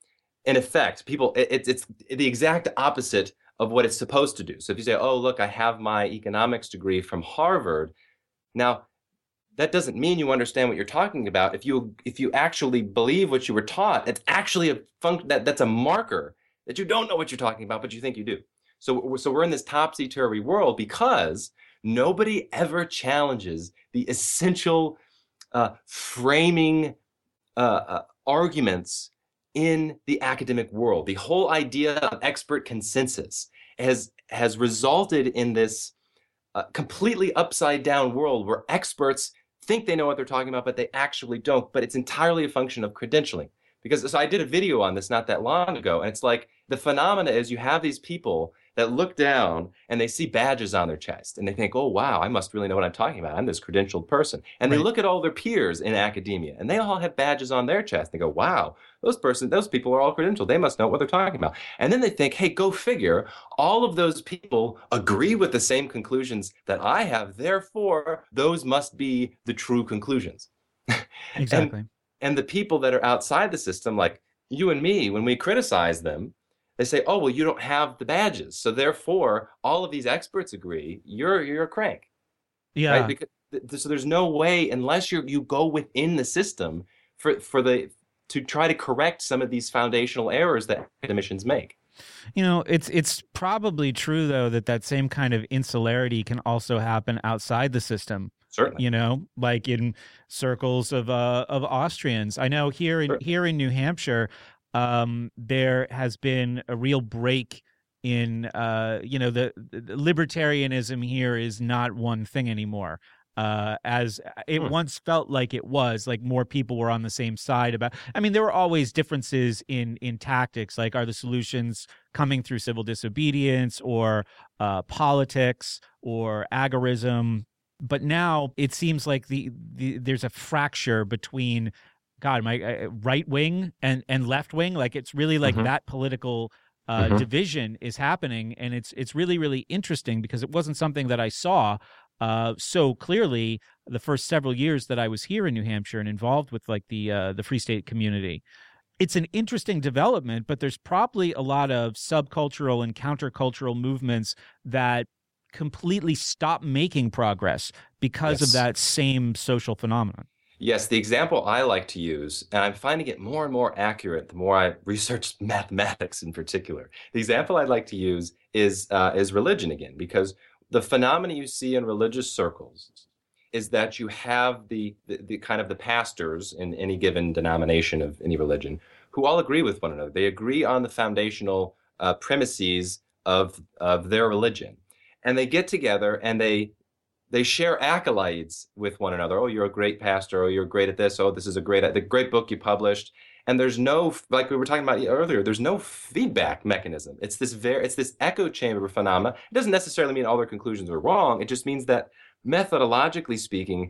In effect, people, it, it's, it's the exact opposite of what it's supposed to do. So if you say, oh, look, I have my economics degree from Harvard. Now, that doesn't mean you understand what you're talking about. If you if you actually believe what you were taught, it's actually a func- that that's a marker that you don't know what you're talking about, but you think you do. So, so we're in this topsy-turvy world because nobody ever challenges the essential uh, framing uh, uh, arguments in the academic world. The whole idea of expert consensus has has resulted in this uh, completely upside down world where experts think they know what they're talking about, but they actually don't. But it's entirely a function of credentialing. Because so I did a video on this not that long ago, and it's like the phenomena is you have these people that look down and they see badges on their chest and they think, oh, wow, I must really know what I'm talking about. I'm this credentialed person. And Right. they look at all their peers in academia and they all have badges on their chest. They go, wow, those person, those people are all credentialed. They must know what they're talking about. And then they think, hey, go figure, all of those people agree with the same conclusions that I have. Therefore, those must be the true conclusions. Exactly. and, and the people that are outside the system, like you and me, when we criticize them, they say, oh, well, you don't have the badges. So therefore, all of these experts agree you're you're a crank. Yeah. Right? Because th- so there's no way, unless you you go within the system for for the to try to correct some of these foundational errors that academicians make. You know, it's it's probably true, though, that that same kind of insularity can also happen outside the system. Certainly. You know, like in circles of uh, of Austrians. I know here in Sure. here in New Hampshire, um, there has been a real break in, uh, you know, the, the libertarianism here is not one thing anymore. Uh, as it Hmm. once felt like it was, like more people were on the same side about. I mean, there were always differences in in tactics, like are the solutions coming through civil disobedience or uh, politics or agorism? But now it seems like the, the there's a fracture between, God, my uh, right wing and and left wing. Like it's really like Mhm. that political uh, Mhm. division is happening, and it's it's really really interesting because it wasn't something that I saw uh, so clearly the first several years that I was here in New Hampshire and involved with like the uh, the Free State community. It's an interesting development, but there's probably a lot of subcultural and countercultural movements that completely stop making progress because of Yes. that same social phenomenon. Yes, the example I like to use, and I'm finding it more and more accurate the more I research mathematics in particular. The example I'd like to use is uh, is religion again, because the phenomena you see in religious circles is that you have the, the the kind of the pastors in any given denomination of any religion who all agree with one another. They agree on the foundational uh, premises of of their religion, and they get together and they they share accolades with one another. Oh, you're a great pastor. Oh, you're great at this. Oh, this is a great the great book you published. And there's no, like we were talking about earlier, there's no feedback mechanism. It's this very, it's this echo chamber phenomena. It doesn't necessarily mean all their conclusions are wrong. It just means that methodologically speaking,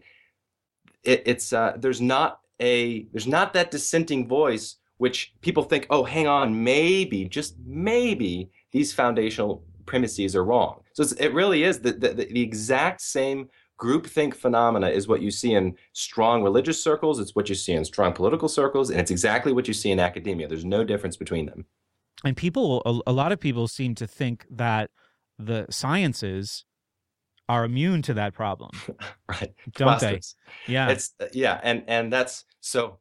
it, it's uh, there's not a there's not that dissenting voice which people think, oh, hang on, maybe just maybe these foundational premises are wrong. So it's, it really is the, the the exact same groupthink phenomena is what you see in strong religious circles. It's what you see in strong political circles, and it's exactly what you see in academia. There's no difference between them. And people, a, a lot of people seem to think that the sciences are immune to that problem, Right? don't they? Preposterous. Yeah. It's yeah, and and that's so.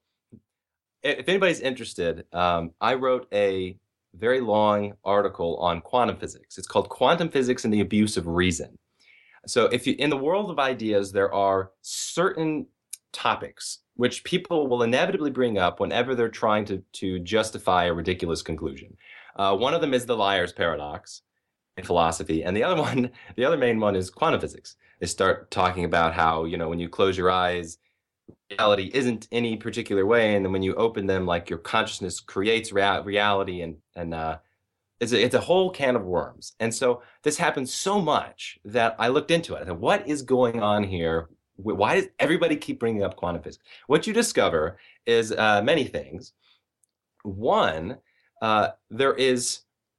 If anybody's interested, um, I wrote a very long article on quantum physics. It's called Quantum Physics and the Abuse of Reason. So if you, in the world of ideas, there are certain topics which people will inevitably bring up whenever they're trying to, to justify a ridiculous conclusion. Uh, one of them is the liar's paradox in philosophy, and the other one, the other main one is quantum physics. They start talking about how, you know, when you close your eyes, reality isn't any particular way, and then when you open them, like your consciousness creates rea- reality, and and uh, it's a, it's a whole can of worms. And so this happens so much that I looked into it. I thought, what is going on here? Why does everybody keep bringing up quantum physics? What you discover is uh, many things. One, uh, there is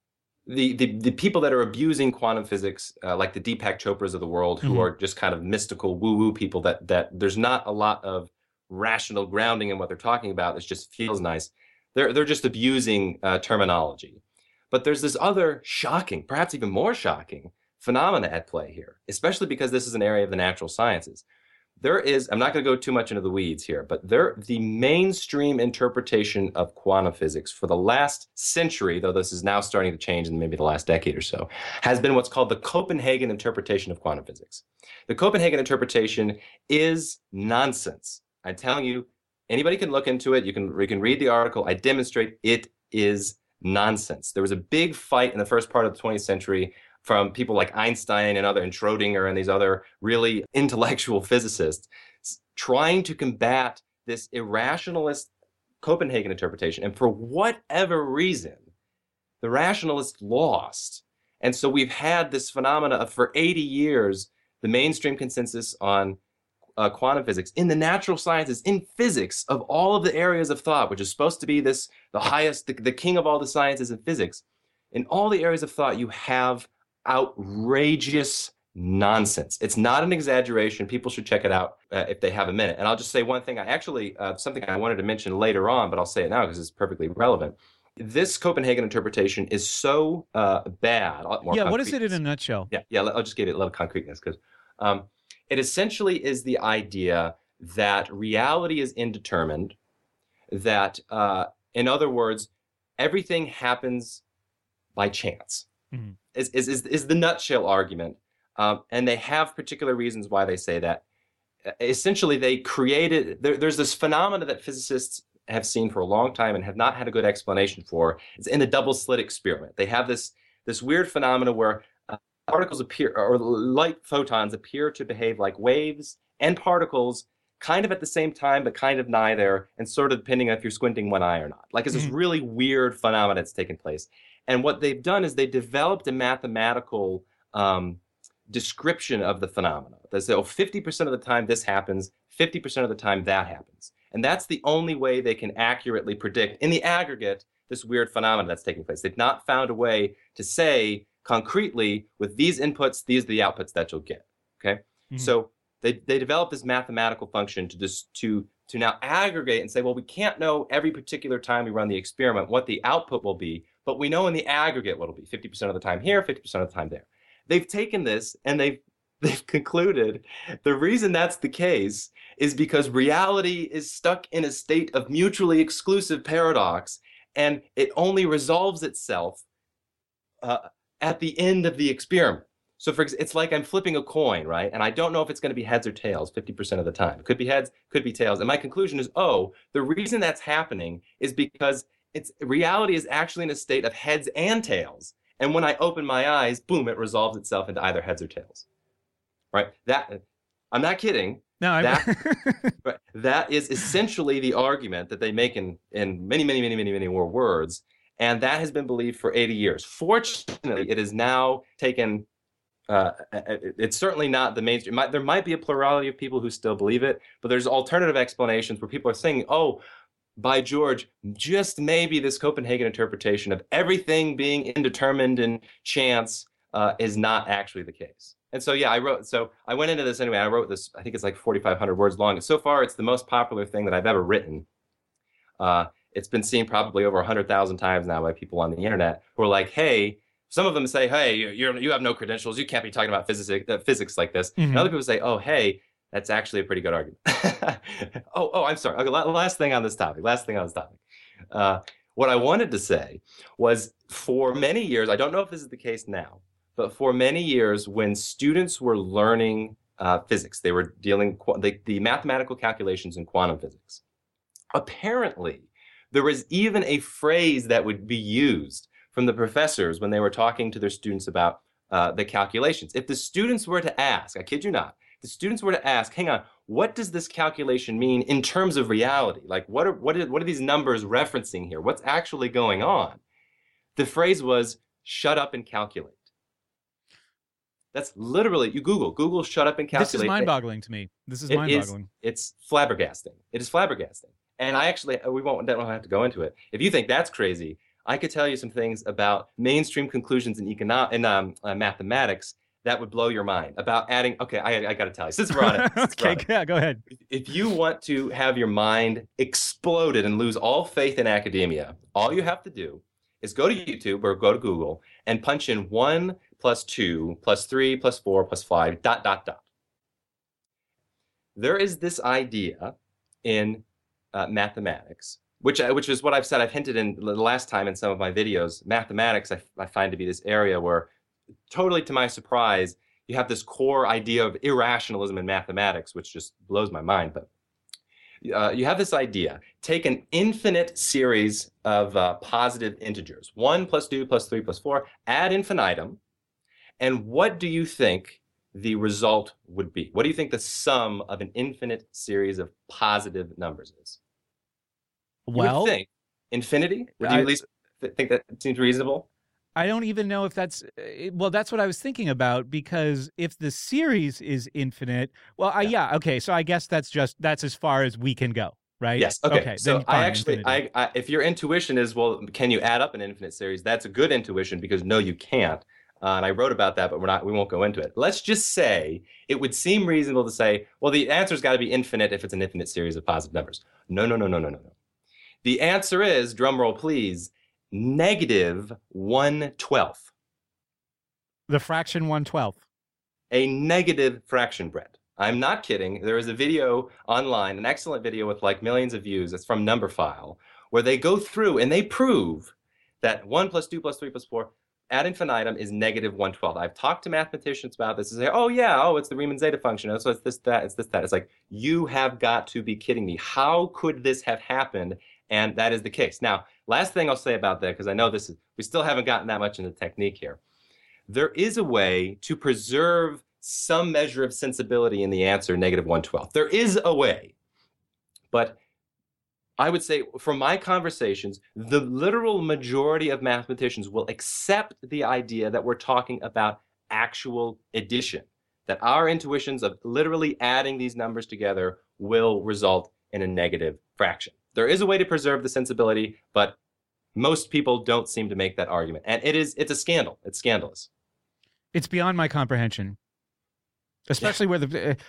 the, the, the people that are abusing quantum physics, uh, like the Deepak Chopras of the world, who Mhm. are just kind of mystical woo-woo people that that there's not a lot of rational grounding in what they're talking about. It just feels nice. They're they're just abusing uh, terminology. But there's this other shocking, perhaps even more shocking, phenomena at play here, especially because this is an area of the natural sciences. There is, I'm not going to go too much into the weeds here, but there, the mainstream interpretation of quantum physics for the last century, though this is now starting to change in maybe the last decade or so, has been what's called the Copenhagen interpretation of quantum physics. The Copenhagen interpretation is nonsense. I'm telling you, anybody can look into it. You can, you can read the article. I demonstrate it is nonsense. There was a big fight in the first part of the twentieth century from people like Einstein and other and Schrodinger and these other really intellectual physicists trying to combat this irrationalist Copenhagen interpretation. And for whatever reason, the rationalists lost. And so we've had this phenomena of, for eighty years, the mainstream consensus on uh, quantum physics in the natural sciences, in physics, of all of the areas of thought, which is supposed to be this the highest, the, the king of all the sciences in physics. In all the areas of thought, you have outrageous nonsense. It's not an exaggeration. People should check it out uh, if they have a minute. And I'll just say one thing. I actually, uh, something I wanted to mention later on, but I'll say it now because it's perfectly relevant. This Copenhagen interpretation is so uh, bad. Yeah, what is it in a nutshell? Yeah, yeah. I'll just give it a little concreteness because um, it essentially is the idea that reality is indeterminate, that, uh, in other words, everything happens by chance. Mm-hmm. Is, is, is, is the nutshell argument. Um, and they have particular reasons why they say that. Essentially, they created, there, there's this phenomena that physicists have seen for a long time and have not had a good explanation for. It's in the double slit experiment. They have this, this weird phenomena where uh, particles appear, or light photons appear to behave like waves and particles kind of at the same time, but kind of neither, and sort of depending on if you're squinting one eye or not. Like it's mm-hmm. this really weird phenomena that's taken place. And what they've done is they developed a mathematical um, description of the phenomena. They say, oh, fifty percent of the time this happens, fifty percent of the time that happens. And that's the only way they can accurately predict, in the aggregate, this weird phenomena that's taking place. They've not found a way to say concretely, with these inputs, these are the outputs that you'll get. Okay? Mm-hmm. So they, they developed this mathematical function to just to to now aggregate and say, well, we can't know every particular time we run the experiment what the output will be, but we know in the aggregate what it'll be, fifty percent of the time here, fifty percent of the time there. They've taken this and they've they've concluded the reason that's the case is because reality is stuck in a state of mutually exclusive paradox, and it only resolves itself uh, at the end of the experiment. So for example, it's like I'm flipping a coin, right? And I don't know if it's going to be heads or tails fifty percent of the time. It could be heads, could be tails. And my conclusion is, oh, the reason that's happening is because it's reality is actually in a state of heads and tails. And when I open my eyes, boom, it resolves itself into either heads or tails. Right? That I'm not kidding. No, I that, right, that is essentially the argument that they make in, in many, many, many, many, many more words. And that has been believed for eighty years. Fortunately, it is now taken Uh, it's certainly not the mainstream. There might be a plurality of people who still believe it, but there's alternative explanations where people are saying, oh, by George, just maybe this Copenhagen interpretation of everything being indeterminate and chance uh, is not actually the case. And so, yeah, I wrote, so I went into this anyway. I wrote this, I think it's like forty-five hundred words long. So far, it's the most popular thing that I've ever written. Uh, it's been seen probably over one hundred thousand times now by people on the internet who are like, hey, some of them say, hey, you're, you have no credentials. You can't be talking about physics, uh, physics like this. Mm-hmm. And other people say, oh, hey, that's actually a pretty good argument. oh, oh, I'm sorry. Okay, last thing on this topic. Last thing on this topic. Uh, what I wanted to say was for many years, I don't know if this is the case now, but for many years when students were learning uh, physics, they were dealing the, the mathematical calculations in quantum physics. Apparently, there was even a phrase that would be used from the professors when they were talking to their students about uh, the calculations. If the students were to ask, I kid you not, the students were to ask, hang on, what does this calculation mean in terms of reality? Like, what are, what are, what are these numbers referencing here? What's actually going on? The phrase was, shut up and calculate. That's literally, you Google, Google shut up and calculate. This is mind-boggling to me. This is it mind-boggling. Is, it's flabbergasting. It is flabbergasting. And I actually, we won't, don't have to go into it. If you think that's crazy, I could tell you some things about mainstream conclusions in econo- in um, uh, mathematics that would blow your mind about adding. Okay, I, I got to tell you, since we're on it. Since okay, we're on it. yeah, go ahead. If you want to have your mind exploded and lose all faith in academia, all you have to do is go to YouTube or go to Google and punch in one plus two plus three plus four plus five dot dot dot. There is this idea in uh, mathematics, which which is what I've said. I've hinted in the last time in some of my videos. Mathematics, I, I find to be this area where, totally to my surprise, you have this core idea of irrationalism in mathematics, which just blows my mind. But uh, you have this idea: take an infinite series of uh, positive integers, one plus two plus three plus four, ad infinitum, and what do you think the result would be? What do you think the sum of an infinite series of positive numbers is? You Well, would think infinity. Would you I- at least th- think that seems reasonable? I don't even know if that's uh, well. That's what I was thinking about, because if the series is infinite, well, I, Yeah. yeah, okay. So I guess that's just that's as far as we can go, right? Yes. Okay. so then I fine, actually, infinity. I, I, if your intuition is, well, can you add up an infinite series? That's a good intuition, because no, you can't. Uh, and I wrote about that, but we're not. We won't go into it. Let's just say it would seem reasonable to say, well, the answer's got to be infinite if it's an infinite series of positive numbers. No, no, no, no, no, no, no. The answer is, drum roll please, negative one twelfth. The fraction one twelfth. A negative fraction, Brett. I'm not kidding. There is a video online, an excellent video with like millions of views. It's from Numberphile, where they go through and they prove that one plus two plus three plus four ad infinitum is negative one twelfth. I've talked to mathematicians about this and say, oh yeah, oh, it's the Riemann zeta function. So it's this, that, it's this, that. It's like, you have got to be kidding me. How could this have happened? And that is the case. Now, last thing I'll say about that, because I know this is, we still haven't gotten that much into technique here. There is a way to preserve some measure of sensibility in the answer negative one twelfth. There is a way. But I would say, from my conversations, the literal majority of mathematicians will accept the idea that we're talking about actual addition, that our intuitions of literally adding these numbers together will result in a negative fraction. There is a way to preserve the sensibility, but most people don't seem to make that argument. And it is, it's a scandal. It's scandalous. It's beyond my comprehension, especially where the uh,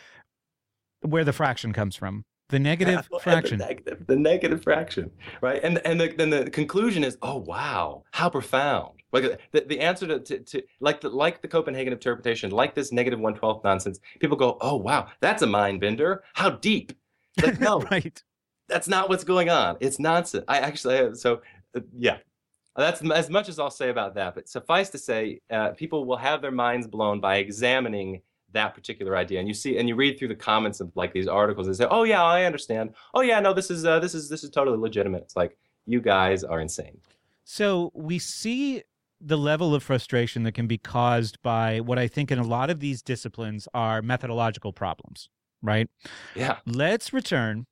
where the fraction comes from. The negative Well, and fraction. The negative, the negative fraction, right? And and the, then the conclusion is, oh wow, how profound! Like the, the answer to, to, to like the like the Copenhagen interpretation, like this negative one twelfth nonsense. People go, oh wow, that's a mind bender. How deep? Like no, Right. that's not what's going on. It's nonsense. I actually so uh, yeah. That's as much as I'll say about that. But suffice to say, uh, people will have their minds blown by examining that particular idea. And you see, and you read through the comments of like these articles and say, "Oh yeah, I understand. Oh yeah, no, this is uh, this is this is totally legitimate." It's like, you guys are insane. So we see the level of frustration that can be caused by what I think in a lot of these disciplines are methodological problems, right? Yeah. Let's return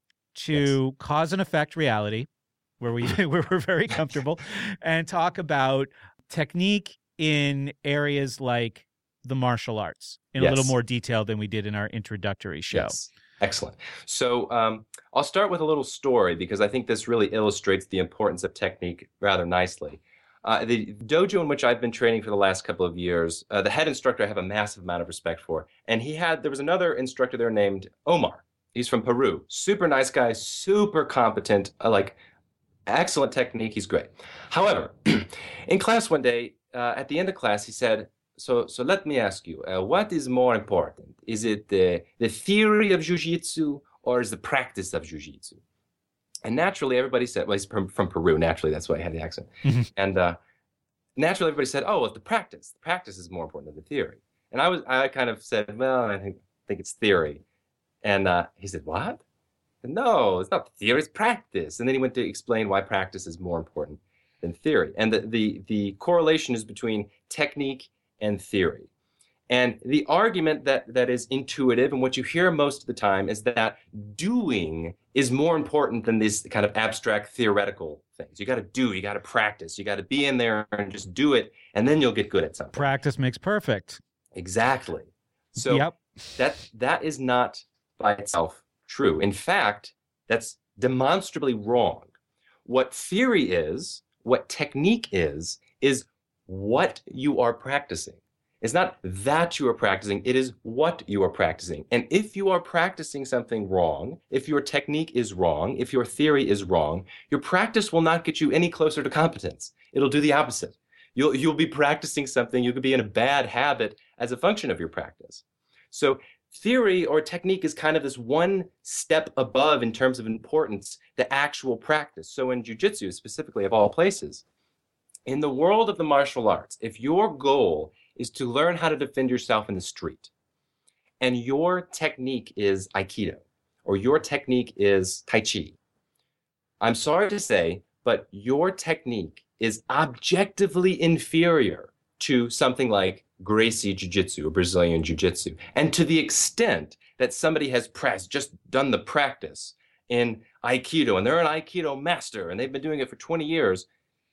to cause and effect reality, where we where we're very comfortable, and talk about technique in areas like the martial arts in Yes. a little more detail than we did in our introductory show. Yes. Excellent. So um, I'll start with a little story, because I think this really illustrates the importance of technique rather nicely. Uh, the dojo in which I've been training for the last couple of years, uh, the head instructor I have a massive amount of respect for. And he had, there was another instructor there named Omar. He's from Peru. Super nice guy, super competent, uh, like excellent technique. He's great. However, in class one day, uh, at the end of class, he said, So, so let me ask you, uh, what is more important? Is it the, the theory of jiu-jitsu, or is the practice of jiu-jitsu? And naturally, everybody said, well, he's from, from Peru. Naturally, that's why he had the accent. Mhm. And uh, naturally, everybody said, oh, well, it's the practice. The practice is more important than the theory. And I was, I kind of said, well, I think, think it's theory. And uh, he said, what? No, it's not theory, it's practice. And then he went to explain why practice is more important than theory. And the, the, the correlation is between technique and theory. And the argument that, that is intuitive and what you hear most of the time is that doing is more important than these kind of abstract theoretical things. You got to do, you got to practice, you got to be in there and just do it, and then you'll get good at something. Practice makes perfect. Exactly. So Yep. that that is not by itself true. In fact, that's demonstrably wrong. What theory is, what technique is, is what you are practicing. It's not that you are practicing, it is what you are practicing. And if you are practicing something wrong, if your technique is wrong, if your theory is wrong, your practice will not get you any closer to competence. It'll do the opposite. You'll, you'll be practicing something, you could be in a bad habit as a function of your practice. So theory or technique is kind of this one step above in terms of importance, the actual practice. So in jiu-jitsu, specifically of all places, in the world of the martial arts, if your goal is to learn how to defend yourself in the street, and your technique is Aikido, or your technique is Tai Chi, I'm sorry to say, but your technique is objectively inferior to something like Gracie Jiu-Jitsu or Brazilian Jiu-Jitsu. And to the extent that somebody has pressed, just done the practice in Aikido, and they're an Aikido master, and they've been doing it for twenty years,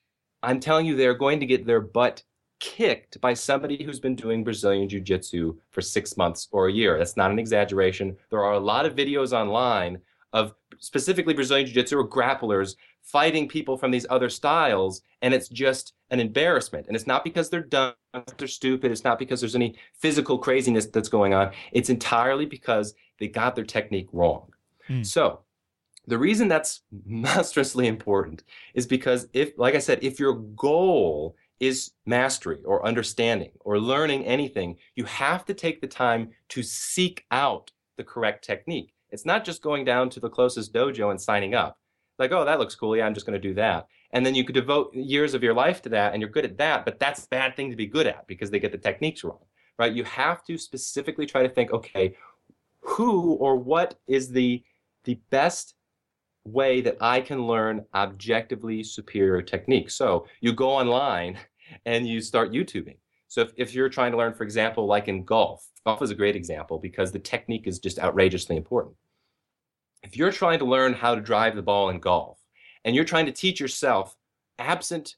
I'm telling you, they're going to get their butt kicked by somebody who's been doing Brazilian Jiu-Jitsu for six months or a year. That's not an exaggeration. There are a lot of videos online of specifically Brazilian Jiu-Jitsu or grapplers fighting people from these other styles, and it's just an embarrassment. And it's not because they're dumb, they're stupid. It's not because there's any physical craziness that's going on. It's entirely because they got their technique wrong. Mm. So the reason that's monstrously important is because if, like I said, if your goal is mastery or understanding or learning anything, you have to take the time to seek out the correct technique. It's not just going down to the closest dojo and signing up. Like, oh, that looks cool. Yeah, I'm just going to do that. And then you could devote years of your life to that and you're good at that, but that's a bad thing to be good at because they get the techniques wrong, right? You have to specifically try to think, okay, who or what is the the best way that I can learn objectively superior technique? So you go online and you start YouTubing. So if, if you're trying to learn, for example, like in golf, golf is a great example because the technique is just outrageously important. If you're trying to learn how to drive the ball in golf and you're trying to teach yourself absent,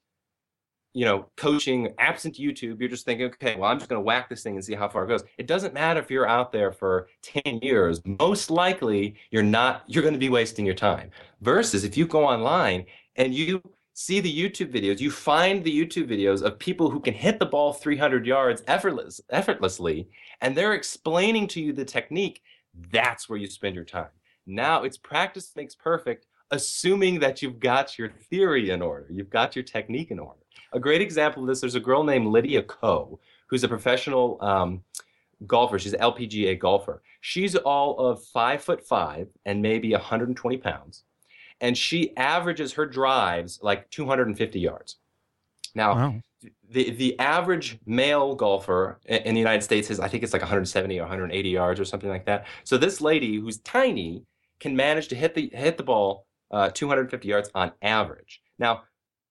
you know, coaching, absent YouTube, you're just thinking, okay, well, I'm just going to whack this thing and see how far it goes. It doesn't matter if you're out there for ten years. Most likely you're not, you're going to be wasting your time. Versus if you go online and you see the YouTube videos, you find the YouTube videos of people who can hit the ball three hundred yards effortless, effortlessly, and they're explaining to you the technique, that's where you spend your time. Now it's practice makes perfect, assuming that you've got your theory in order, you've got your technique in order. A great example of this, there's a girl named Lydia Ko, who's a professional um, golfer. She's an L P G A golfer. She's all of five foot five and maybe one hundred twenty pounds. And she averages her drives like two hundred fifty yards. Now, wow. the, the average male golfer in the United States is, I think it's like one hundred seventy or one hundred eighty yards or something like that. So this lady who's tiny can manage to hit the, hit the ball uh, two hundred fifty yards on average. Now,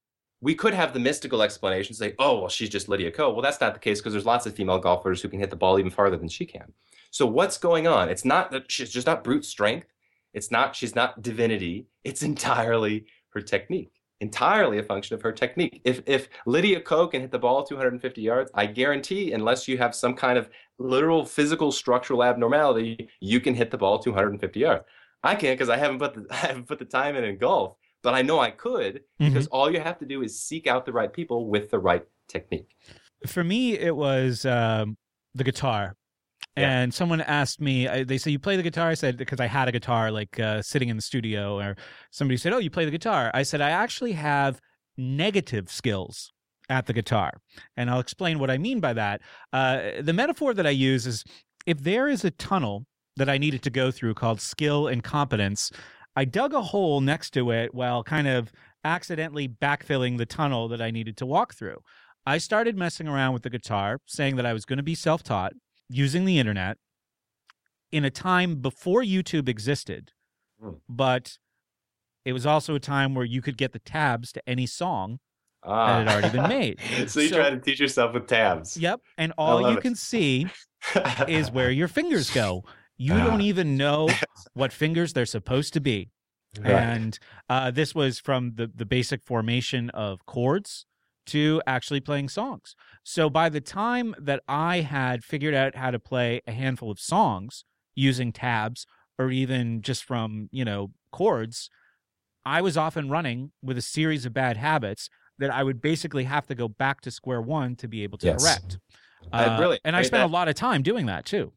we could have the mystical explanation, say, oh, well, she's just Lydia Ko. Well, that's not the case because there's lots of female golfers who can hit the ball even farther than she can. So what's going on? It's not that she's just not brute strength. It's not, she's not divinity. It's entirely her technique, entirely a function of her technique. If if Lydia Ko can hit the ball two hundred fifty yards, I guarantee, unless you have some kind of literal physical structural abnormality, you can hit the ball two hundred fifty yards. I can't because I haven't put the I haven't put the time in in golf, but I know I could because mm-hmm. all you have to do is seek out the right people with the right technique. For me, it was um, the guitar. Yeah. And someone asked me, I, they say, you play the guitar? I said, because I had a guitar like uh, sitting in the studio, or somebody said, oh, you play the guitar? I said, I actually have negative skills at the guitar. And I'll explain what I mean by that. Uh, the metaphor that I use is if there is a tunnel that I needed to go through called skill and competence, I dug a hole next to it while kind of accidentally backfilling the tunnel that I needed to walk through. I started messing around with the guitar, saying that I was going to be self-taught, using the internet in a time before YouTube existed, mm. but it was also a time where you could get the tabs to any song ah. that had already been made. so you so, try to teach yourself with tabs. Yep, and all you it. can see is where your fingers go. You ah. don't even know what fingers they're supposed to be. Right. And uh, this was from the, the basic formation of chords to actually playing songs. So by the time that I had figured out how to play a handful of songs using tabs or even just from, you know, chords, I was off and running with a series of bad habits that I would basically have to go back to square one to be able to Yes. correct. Uh, Uh, brilliant. And I I mean, spent that- a lot of time doing that too.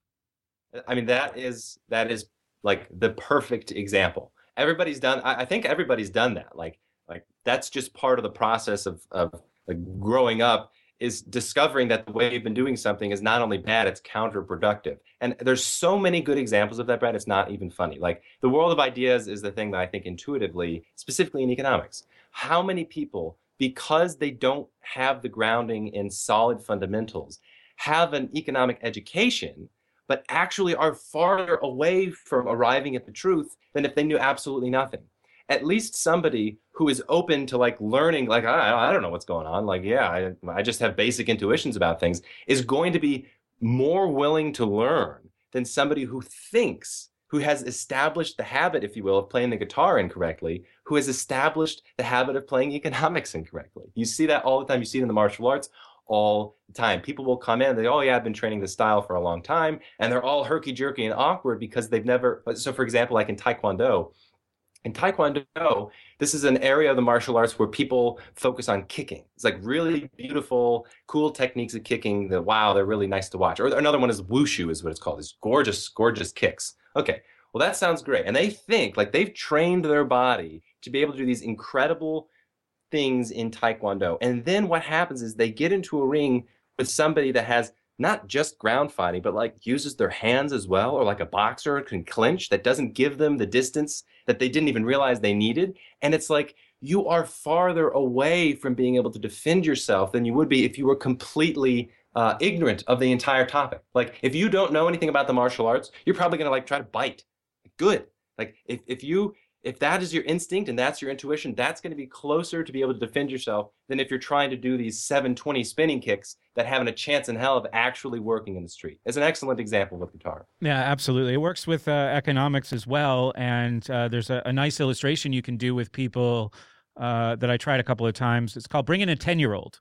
I mean, that is that is like the perfect example. Everybody's done. I, I think everybody's done that. Like, like that's just part of the process of of like growing up, is discovering that the way you've been doing something is not only bad, it's counterproductive. And there's so many good examples of that, Brad. It's not even funny. Like the world of ideas is the thing that I think intuitively, specifically in economics, how many people, because they don't have the grounding in solid fundamentals, have an economic education, but actually are farther away from arriving at the truth than if they knew absolutely nothing. At least somebody who is open to like learning, like, I, I don't know what's going on. Like, yeah, I, I just have basic intuitions about things, is going to be more willing to learn than somebody who thinks, who has established the habit, if you will, of playing the guitar incorrectly, who has established the habit of playing economics incorrectly. You see that all the time. You see it in the martial arts all the time. People will come in and they, oh yeah, I've been training this style for a long time. And they're all herky-jerky and awkward because they've never, so for example, like in Taekwondo, in Taekwondo, this is an area of the martial arts where people focus on kicking. It's like really beautiful, cool techniques of kicking that, wow, they're really nice to watch. Or another one is wushu is what it's called. These gorgeous, gorgeous kicks. Okay, well, that sounds great. And they think like they've trained their body to be able to do these incredible things in Taekwondo. And then what happens is they get into a ring with somebody that has not just ground fighting, but like uses their hands as well, or like a boxer can clinch that doesn't give them the distance that they didn't even realize they needed. And it's like you are farther away from being able to defend yourself than you would be if you were completely uh, ignorant of the entire topic. Like if you don't know anything about the martial arts, you're probably going to like try to bite. Good. Like if, if you If that is your instinct and that's your intuition, that's going to be closer to be able to defend yourself than if you're trying to do these seven twenty spinning kicks that haven't a chance in hell of actually working in the street. It's an excellent example with guitar. Yeah, absolutely. It works with uh, economics as well. And uh, there's a, a nice illustration you can do with people uh, that I tried a couple of times. It's called Bring in a ten-year-old.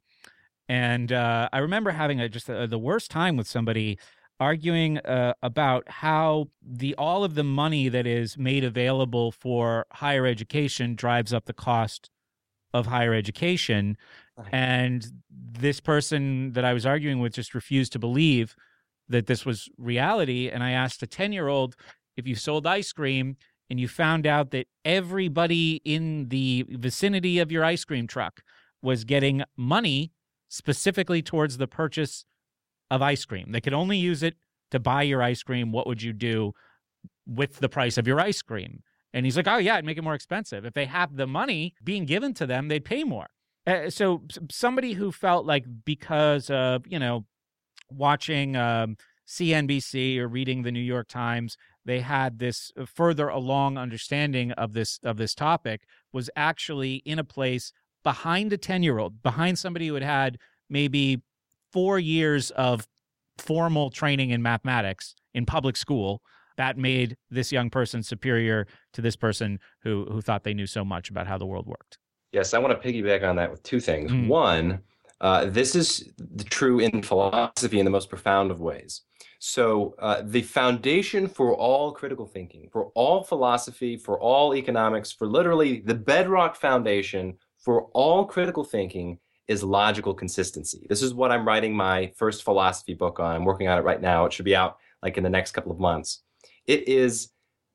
And uh, I remember having a, just a, the worst time with somebody arguing uh, about how the all of the money that is made available for higher education drives up the cost of higher education. Right. And this person that I was arguing with just refused to believe that this was reality. And I asked a ten-year-old, if you sold ice cream and you found out that everybody in the vicinity of your ice cream truck was getting money specifically towards the purchase of ice cream, they could only use it to buy your ice cream, what would you do with the price of your ice cream? And he's like, oh yeah, I'd make it more expensive. If they have the money being given to them, they'd pay more. Uh, so somebody who felt like because of, you know, watching um, C N B C or reading the New York Times, they had this further along understanding of this of this topic, was actually in a place behind a ten-year-old, behind somebody who had had maybe four years of formal training in mathematics in public school. That made this young person superior to this person who who thought they knew so much about how the world worked. Yes, I want to piggyback on that with two things. Mm. One, uh, this is the true in philosophy in the most profound of ways. So uh, the foundation for all critical thinking, for all philosophy, for all economics, for literally the bedrock foundation for all critical thinking is logical consistency. This is what I'm writing my first philosophy book on. I'm working on it right now. It should be out like in the next couple of months. It is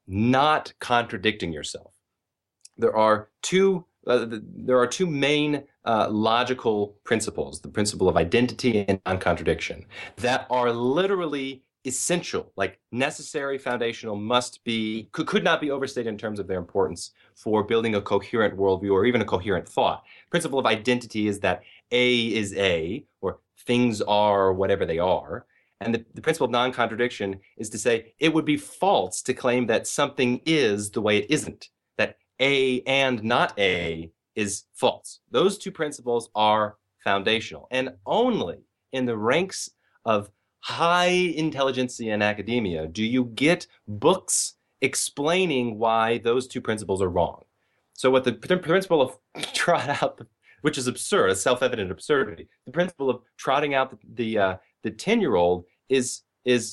not contradicting yourself. There are two uh, the, there are two main uh, logical principles, the principle of identity and non-contradiction, that are literally essential, like necessary, foundational, must be, could, could not be overstated in terms of their importance for building a coherent worldview or even a coherent thought. Principle of identity is that A is A, or things are whatever they are. And the, the principle of non-contradiction is to say it would be false to claim that something is the way it isn't, that A and not A is false. Those two principles are foundational. And only in the ranks of high intelligentsia in academia do you get books explaining why those two principles are wrong. So what the principle of trot out, the, which is absurd, a self-evident absurdity, the principle of trotting out the the, uh, the ten-year-old is is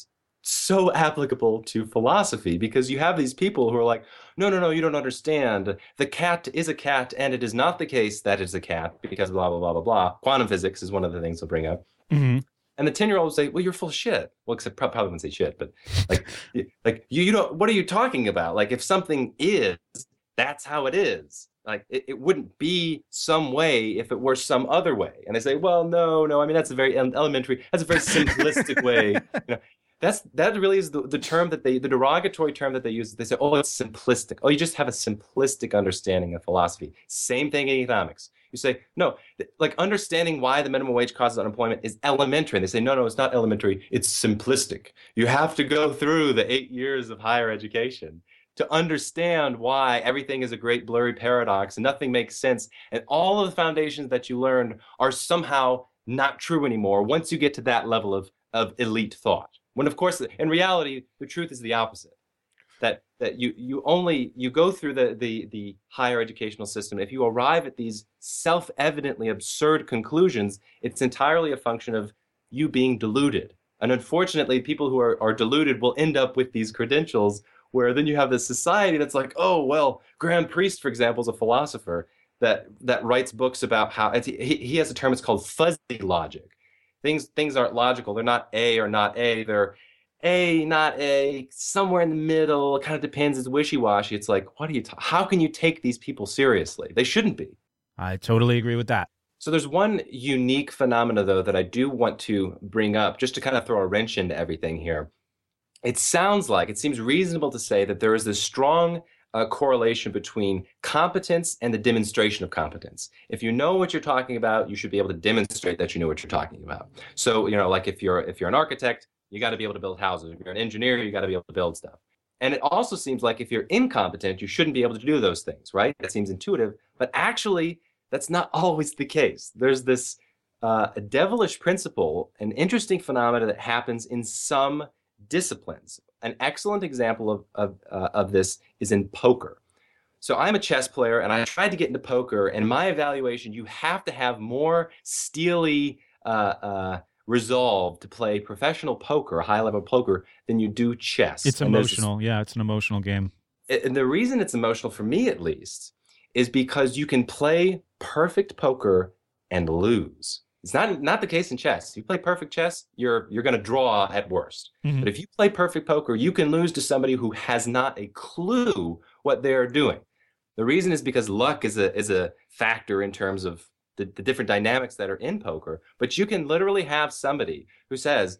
so applicable to philosophy, because you have these people who are like, no, no, no, you don't understand. The cat is a cat, and it is not the case that it's a cat because blah, blah, blah, blah, blah. Quantum physics is one of the things they'll bring up. Mm-hmm. And the ten-year-old will say, well, you're full of shit. Well, except probably wouldn't say shit, but like, like you, you don't, what are you talking about? Like, if something is, that's how it is. Like, it, it wouldn't be some way if it were some other way. And I say, well, no, no. I mean, that's a very elementary, that's a very simplistic way. You know, that's, that really is the, the term that they, the derogatory term that they use. They say, oh, it's simplistic. Oh, you just have a simplistic understanding of philosophy. Same thing in economics. You say, no, like understanding why the minimum wage causes unemployment is elementary. And they say, no, no, it's not elementary. It's simplistic. You have to go through the eight years of higher education to understand why everything is a great blurry paradox and nothing makes sense. And all of the foundations that you learned are somehow not true anymore once you get to that level of, of elite thought. When, of course, in reality, the truth is the opposite. That that you you only you go through the the the higher educational system. If you arrive at these self-evidently absurd conclusions, it's entirely a function of you being deluded. And unfortunately, people who are, are deluded will end up with these credentials where then you have this society that's like, oh, well, Graham Priest, for example, is a philosopher that that writes books about how it's, he, he has a term, it's called fuzzy logic. Things things aren't logical. They're not A or not A. They're A, not A, somewhere in the middle. It kind of depends. It's wishy-washy. It's like, what do you? Ta- how can you take these people seriously? They shouldn't be. I totally agree with that. So there's one unique phenomena, though, that I do want to bring up just to kind of throw a wrench into everything here. It sounds like, it seems reasonable to say that there is this strong uh, correlation between competence and the demonstration of competence. If you know what you're talking about, you should be able to demonstrate that you know what you're talking about. So, you know, like if you're if you're an architect, you got to be able to build houses. If you're an engineer, you got to be able to build stuff. And it also seems like if you're incompetent, you shouldn't be able to do those things, right? That seems intuitive, but actually, that's not always the case. There's this uh, devilish principle, an interesting phenomena that happens in some disciplines. An excellent example of of, uh, of this is in poker. So I'm a chess player, and I tried to get into poker. And my evaluation, you have to have more steely uh, uh, resolve to play professional poker, high-level poker, than you do chess. It's and emotional. Yeah, it's an emotional game. And the reason it's emotional, for me at least, is because you can play perfect poker and lose. It's not not the case in chess. If you play perfect chess, you're you're going to draw at worst. Mm-hmm. But if you play perfect poker, you can lose to somebody who has not a clue what they're doing. The reason is because luck is a is a factor in terms of the, the different dynamics that are in poker. But you can literally have somebody who says,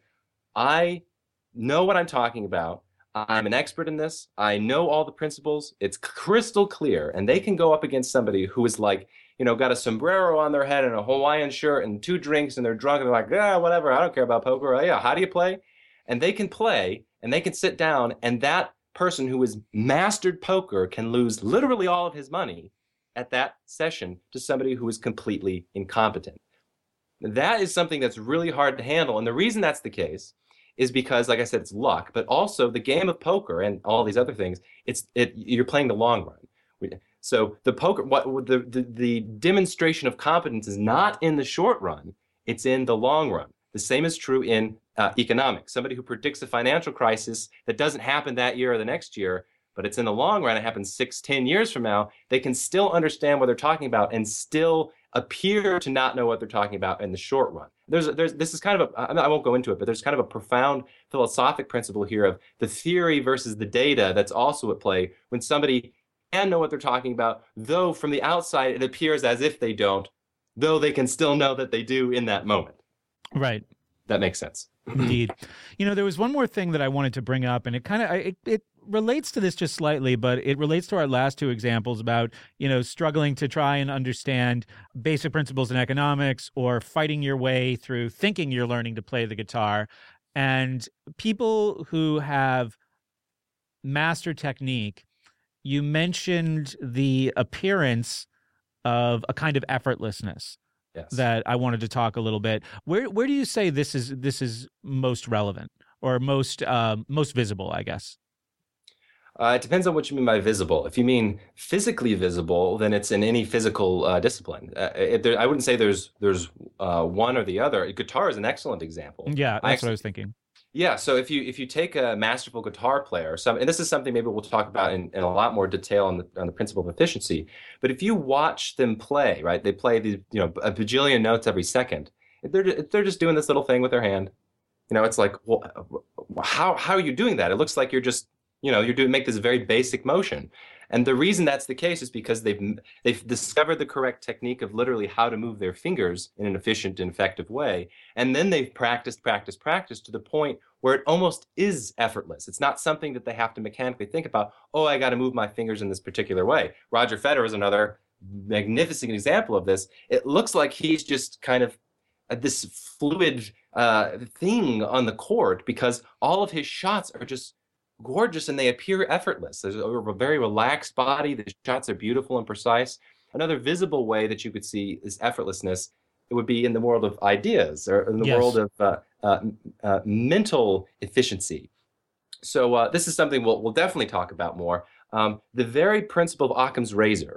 I know what I'm talking about. I'm an expert in this. I know all the principles. It's crystal clear. And they can go up against somebody who is like, you know, got a sombrero on their head and a Hawaiian shirt and two drinks and they're drunk and they're like, yeah, whatever. I don't care about poker. Oh, yeah. How do you play? And they can play and they can sit down, and that person who has mastered poker can lose literally all of his money at that session to somebody who is completely incompetent. That is something that's really hard to handle. And the reason that's the case is because, like I said, it's luck, but also the game of poker and all these other things, it's it you're playing the long run. So the poker, what the, the the demonstration of competence is not in the short run, it's in the long run. The same is true in uh, economics. Somebody who predicts a financial crisis that doesn't happen that year or the next year, but it's in the long run, it happens six, ten years from now, they can still understand what they're talking about and still appear to not know what they're talking about in the short run. There's, there's, this is kind of a, I won't go into it, but there's kind of a profound philosophic principle here of the theory versus the data that's also at play when somebody can know what they're talking about, though from the outside it appears as if they don't, though they can still know that they do in that moment. Right. That makes sense. Indeed. You know, there was one more thing that I wanted to bring up, and it kind of, it, it relates to this just slightly, but it relates to our last two examples about, you know, struggling to try and understand basic principles in economics or fighting your way through thinking you're learning to play the guitar. And people who have mastered technique, you mentioned the appearance of a kind of effortlessness. Yes. That I wanted to talk a little bit. Where where do you say this is this is most relevant or most uh, most visible, I guess? Uh, it depends on what you mean by visible. If you mean physically visible, then it's in any physical uh, discipline. Uh, it, there, I wouldn't say there's there's uh, one or the other. Guitar is an excellent example. Yeah, that's I actually, what I was thinking. Yeah, so if you if you take a masterful guitar player, some and this is something maybe we'll talk about in, in a lot more detail on the on the principle of efficiency. But if you watch them play, right, they play these, you know, a bajillion notes every second. They're they're just doing this little thing with their hand. You know, it's like, well, how how are you doing that? It looks like you're just, you know, you're doing make this very basic motion. And the reason that's the case is because they've they've discovered the correct technique of literally how to move their fingers in an efficient and effective way. And then they've practiced, practiced, practiced to the point where it almost is effortless. It's not something that they have to mechanically think about, oh, I got to move my fingers in this particular way. Roger Federer is another magnificent example of this. It looks like he's just kind of this fluid uh, thing on the court because all of his shots are just gorgeous and they appear effortless. There's a very relaxed body. The shots are beautiful and precise. Another visible way that you could see this effortlessness, it would be in the world of ideas or in the yes. world of uh, uh, uh, mental efficiency. So uh, this is something we'll, we'll definitely talk about more. Um, the very principle of Occam's razor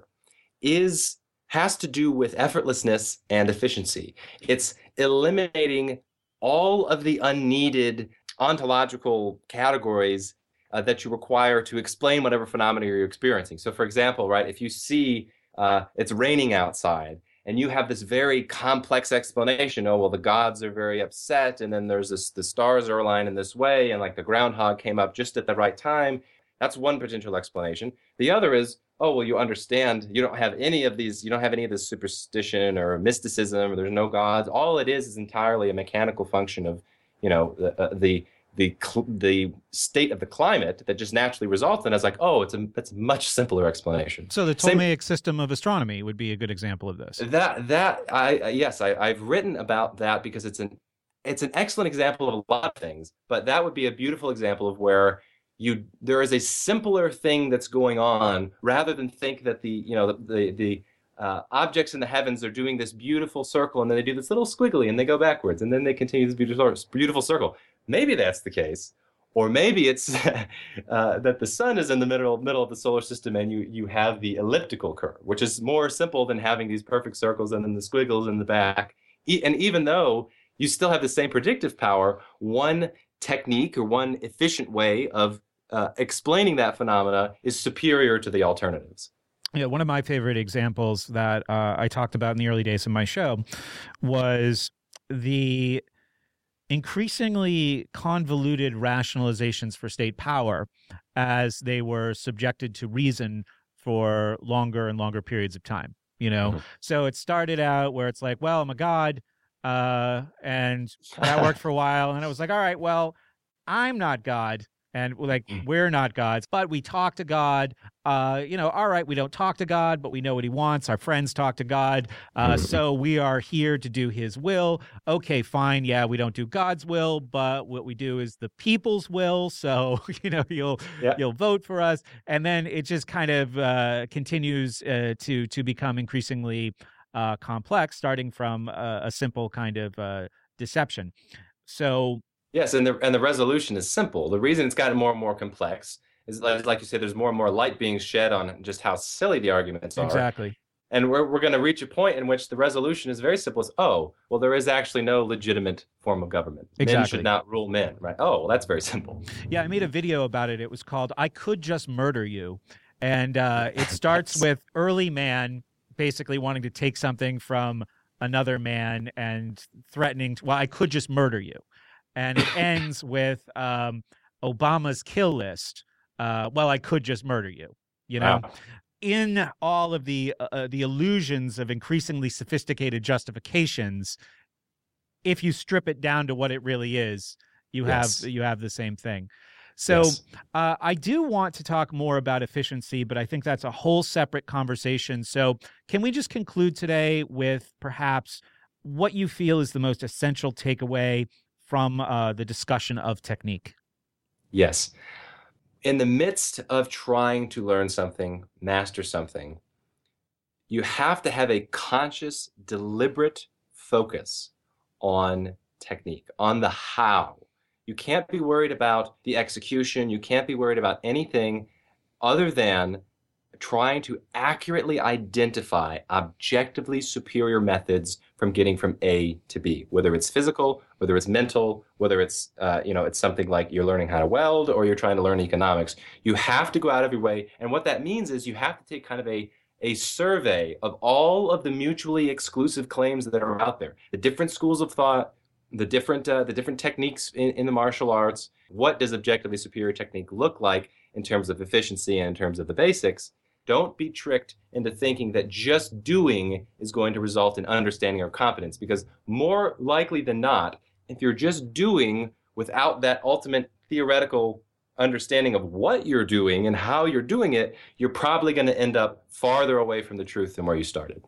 is has to do with effortlessness and efficiency. It's eliminating all of the unneeded ontological categories uh, that you require to explain whatever phenomena you're experiencing. So for example, right, if you see uh, it's raining outside and you have this very complex explanation, oh, well, the gods are very upset and then there's this, the stars are aligned in this way and like the groundhog came up just at the right time. That's one potential explanation. The other is, oh, well, you understand, you don't have any of these, you don't have any of this superstition or mysticism, or there's no gods. All it is is entirely a mechanical function of, you know, the uh, the the the state of the climate that just naturally results in. It's like, oh, it's a it's a much simpler explanation. So the Ptolemaic Same, system of astronomy would be a good example of this. That that I yes, I, I've written about that because it's an it's an excellent example of a lot of things, but that would be a beautiful example of where you there is a simpler thing that's going on rather than think that the you know the the, the uh, objects in the heavens are doing this beautiful circle and then they do this little squiggly and they go backwards and then they continue this beautiful beautiful circle. Maybe that's the case, or maybe it's uh, that the sun is in the middle middle of the solar system and you you have the elliptical curve, which is more simple than having these perfect circles and then the squiggles in the back. E- and even though you still have the same predictive power, one technique or one efficient way of Uh, explaining that phenomena is superior to the alternatives. Yeah, one of my favorite examples that uh, I talked about in the early days of my show was the increasingly convoluted rationalizations for state power as they were subjected to reason for longer and longer periods of time. You know, mm-hmm. So it started out where it's like, well, I'm a god, uh, and that worked for a while, and it was like, all right, well, I'm not God. And like, we're not gods, but we talk to God. Uh, you know, all right, we don't talk to God, but we know what he wants. Our friends talk to God. Uh, so we are here to do his will. Okay, fine. Yeah, we don't do God's will, but what we do is the people's will. So, you know, you'll yeah. you'll vote for us. And then it just kind of uh, continues uh, to, to become increasingly uh, complex, starting from a, a simple kind of uh, deception. So... Yes, and the and the resolution is simple. The reason it's gotten more and more complex is, like, like you said, there's more and more light being shed on just how silly the arguments are. Exactly. And we're we're going to reach a point in which the resolution is very simple. It's, oh, well, there is actually no legitimate form of government. Exactly. Men should not rule men, right? Oh, well, that's very simple. Yeah, I made a video about it. It was called "I Could Just Murder You," and uh, it starts yes. with early man basically wanting to take something from another man and threatening, to, well, I could just murder you. And it ends with um, Obama's kill list. Uh, well, I could just murder you, you know, wow. In all of the uh, the illusions of increasingly sophisticated justifications. If you strip it down to what it really is, you yes. have you have the same thing. So yes. uh, I do want to talk more about efficiency, but I think that's a whole separate conversation. So can we just conclude today with perhaps what you feel is the most essential takeaway from uh, the discussion of technique? Yes. In the midst of trying to learn something, master something, you have to have a conscious, deliberate focus on technique, on the how. You can't be worried about the execution. You can't be worried about anything other than trying to accurately identify objectively superior methods from getting from A to B, whether it's physical, whether it's mental, whether it's, uh, you know, it's something like you're learning how to weld or you're trying to learn economics. You have to go out of your way. And what that means is you have to take kind of a, a survey of all of the mutually exclusive claims that are out there, the different schools of thought, the different, uh, the different techniques in, in the martial arts. What does objectively superior technique look like in terms of efficiency and in terms of the basics? Don't be tricked into thinking that just doing is going to result in understanding or competence, because more likely than not, if you're just doing without that ultimate theoretical understanding of what you're doing and how you're doing it, you're probably going to end up farther away from the truth than where you started.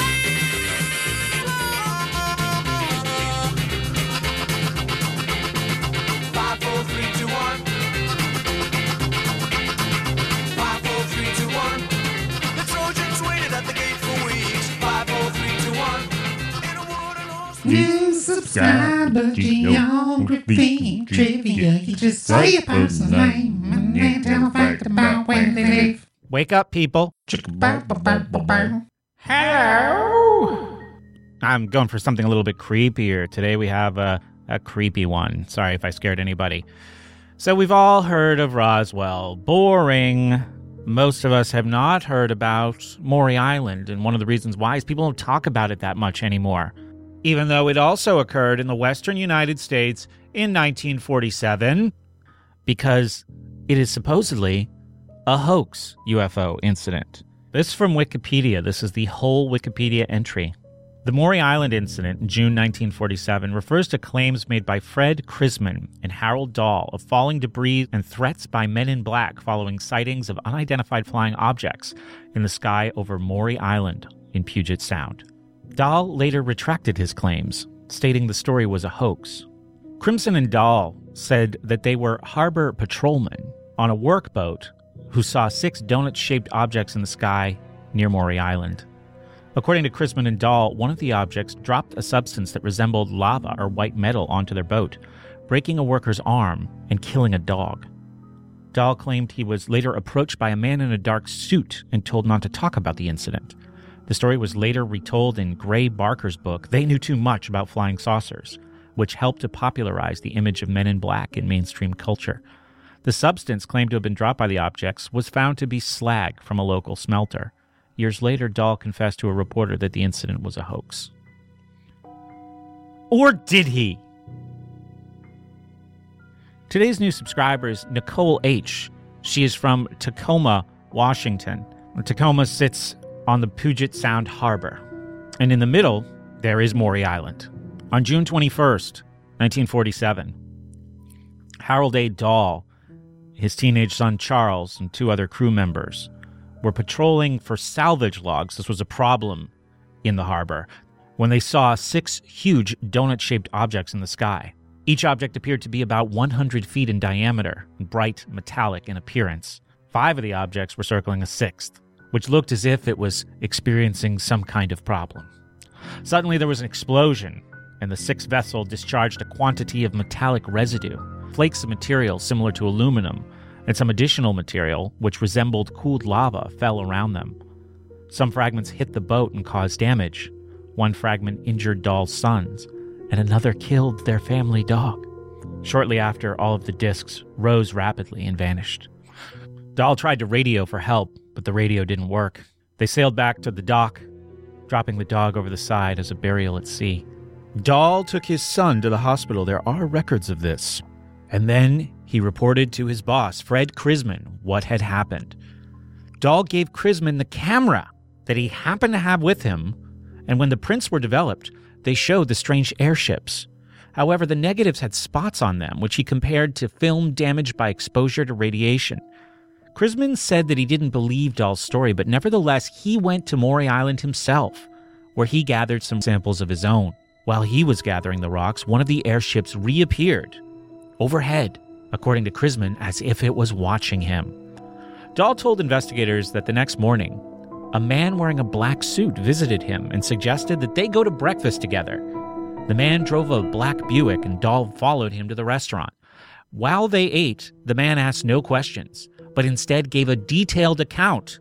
You subscribe to Geography and Trivia. You just say a person's name and then tell a fact about where they live. Wake up, people. Hello. I'm going for something a little bit creepier. Today we have a, a creepy one. Sorry if I scared anybody. So we've all heard of Roswell. Boring. Most of us have not heard about Maury Island, and one of the reasons why is people don't talk about it that much anymore. Even though it also occurred in the western United States in nineteen forty-seven, because it is supposedly a hoax U F O incident. This is from Wikipedia. This is the whole Wikipedia entry. The Maury Island incident in June nineteen forty-seven refers to claims made by Fred Krisman and Harold Dahl of falling debris and threats by men in black following sightings of unidentified flying objects in the sky over Maury Island in Puget Sound. Dahl later retracted his claims, stating the story was a hoax. Crimson and Dahl said that they were harbor patrolmen on a workboat who saw six donut-shaped objects in the sky near Maury Island. According to Crisman and Dahl, one of the objects dropped a substance that resembled lava or white metal onto their boat, breaking a worker's arm and killing a dog. Dahl claimed he was later approached by a man in a dark suit and told not to talk about the incident. The story was later retold in Gray Barker's book, They Knew Too Much About Flying Saucers, which helped to popularize the image of men in black in mainstream culture. The substance claimed to have been dropped by the objects was found to be slag from a local smelter. Years later, Dahl confessed to a reporter that the incident was a hoax. Or did he? Today's new subscriber is Nicole H. She is from Tacoma, Washington. Tacoma sits on the Puget Sound Harbor. And in the middle, there is Maury Island. On June twenty-first, nineteen forty-seven, Harold A. Dahl, his teenage son Charles, and two other crew members were patrolling for salvage logs. This was a problem in the harbor when they saw six huge donut-shaped objects in the sky. Each object appeared to be about one hundred feet in diameter and bright metallic in appearance. Five of the objects were circling a sixth, which looked as if it was experiencing some kind of problem. Suddenly there was an explosion, and the sixth vessel discharged a quantity of metallic residue, flakes of material similar to aluminum, and some additional material, which resembled cooled lava, fell around them. Some fragments hit the boat and caused damage. One fragment injured Dahl's sons, and another killed their family dog. Shortly after, all of the discs rose rapidly and vanished. Dahl tried to radio for help, but the radio didn't work. They sailed back to the dock, dropping the dog over the side as a burial at sea. Dahl took his son to the hospital. There are records of this. And then he reported to his boss, Fred Krisman, what had happened. Dahl gave Krisman the camera that he happened to have with him, and when the prints were developed, they showed the strange airships. However, the negatives had spots on them, which he compared to film damaged by exposure to radiation. Krisman said that he didn't believe Dahl's story, but nevertheless, he went to Maury Island himself, where he gathered some samples of his own. While he was gathering the rocks, one of the airships reappeared overhead, according to Krisman, as if it was watching him. Dahl told investigators that the next morning, a man wearing a black suit visited him and suggested that they go to breakfast together. The man drove a black Buick, and Dahl followed him to the restaurant. While they ate, the man asked no questions, but instead gave a detailed account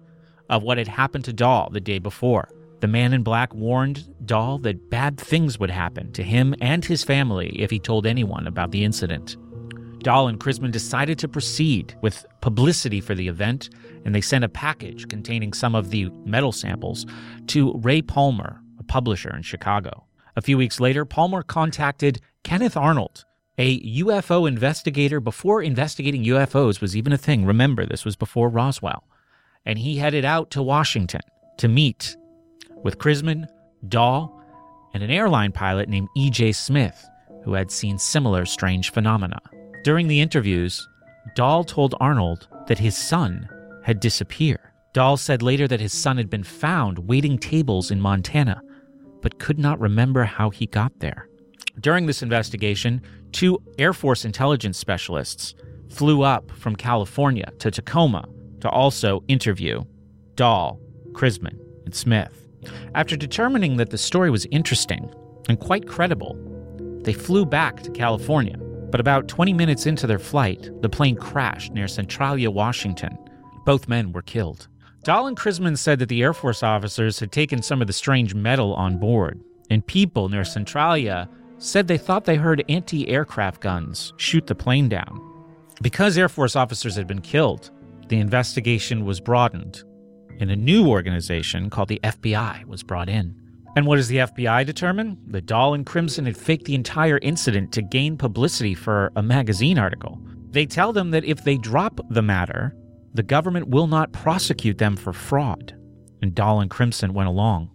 of what had happened to Dahl the day before. The man in black warned Dahl that bad things would happen to him and his family if he told anyone about the incident. Dahl and Chrisman decided to proceed with publicity for the event, and they sent a package containing some of the metal samples to Ray Palmer, a publisher in Chicago. A few weeks later, Palmer contacted Kenneth Arnold, a U F O investigator before investigating U F Os was even a thing. Remember, this was before Roswell. And he headed out to Washington to meet with Chrisman, Dahl, and an airline pilot named E J Smith, who had seen similar strange phenomena. During the interviews, Dahl told Arnold that his son had disappeared. Dahl said later that his son had been found waiting tables in Montana, but could not remember how he got there. During this investigation, two Air Force intelligence specialists flew up from California to Tacoma to also interview Dahl, Chrisman, and Smith. After determining that the story was interesting and quite credible, they flew back to California. But about twenty minutes into their flight, the plane crashed near Centralia, Washington. Both men were killed. Dahl and Chrisman said that the Air Force officers had taken some of the strange metal on board, and people near Centralia said they thought they heard anti-aircraft guns shoot the plane down. Because Air Force officers had been killed, the investigation was broadened, and a new organization called the F B I was brought in. And what does the F B I determine? That Dahl and Chrisman had faked the entire incident to gain publicity for a magazine article. They tell them that if they drop the matter, the government will not prosecute them for fraud. And Dahl and Chrisman went along.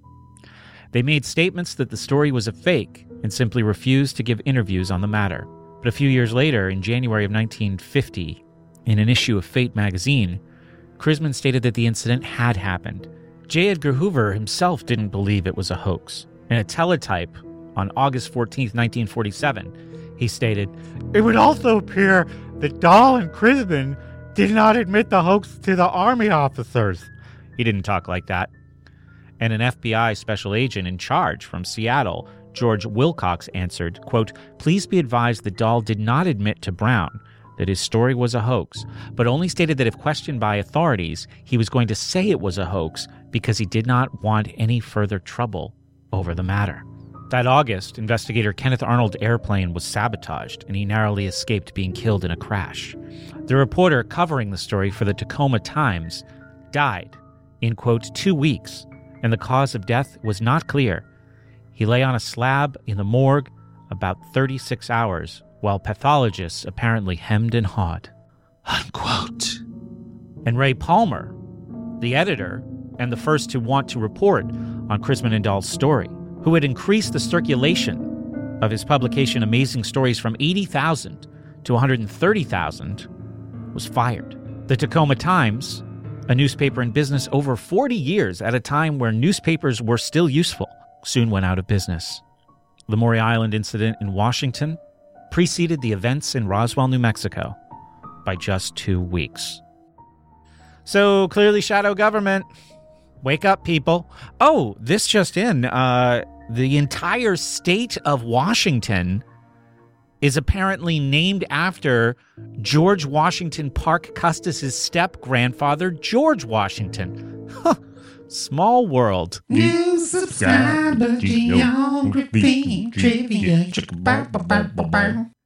They made statements that the story was a fake and simply refused to give interviews on the matter. But a few years later, in January of nineteen fifty, in an issue of Fate magazine, Chrisman stated that the incident had happened. J. Edgar Hoover himself didn't believe it was a hoax. In a teletype on August fourteenth, nineteen forty-seven, he stated, "It would also appear that Dahl and Chrisman did not admit the hoax to the Army officers." He didn't talk like that. And an F B I special agent in charge from Seattle, George Wilcox, answered, quote, "Please be advised that Dahl did not admit to Brown that his story was a hoax, but only stated that if questioned by authorities, he was going to say it was a hoax because he did not want any further trouble over the matter." That August, investigator Kenneth Arnold's airplane was sabotaged, and he narrowly escaped being killed in a crash. The reporter covering the story for the Tacoma Times died in, quote, two weeks, and the cause of death was not clear. He lay on a slab in the morgue about thirty-six hours, while pathologists apparently hemmed and hawed. Unquote. And Ray Palmer, the editor, and the first to want to report on Chrisman and Dahl's story, who had increased the circulation of his publication Amazing Stories from eighty thousand to one hundred thirty thousand, was fired. The Tacoma Times, a newspaper in business over forty years at a time where newspapers were still useful, soon went out of business. The Maury Island incident in Washington preceded the events in Roswell, New Mexico, by just two weeks. So clearly, shadow government. Wake up, people. Oh, this just in. Uh, the entire state of Washington is apparently named after George Washington Parke Custis' step-grandfather, George Washington. Huh. Small world. New subscriber, geography, trivia.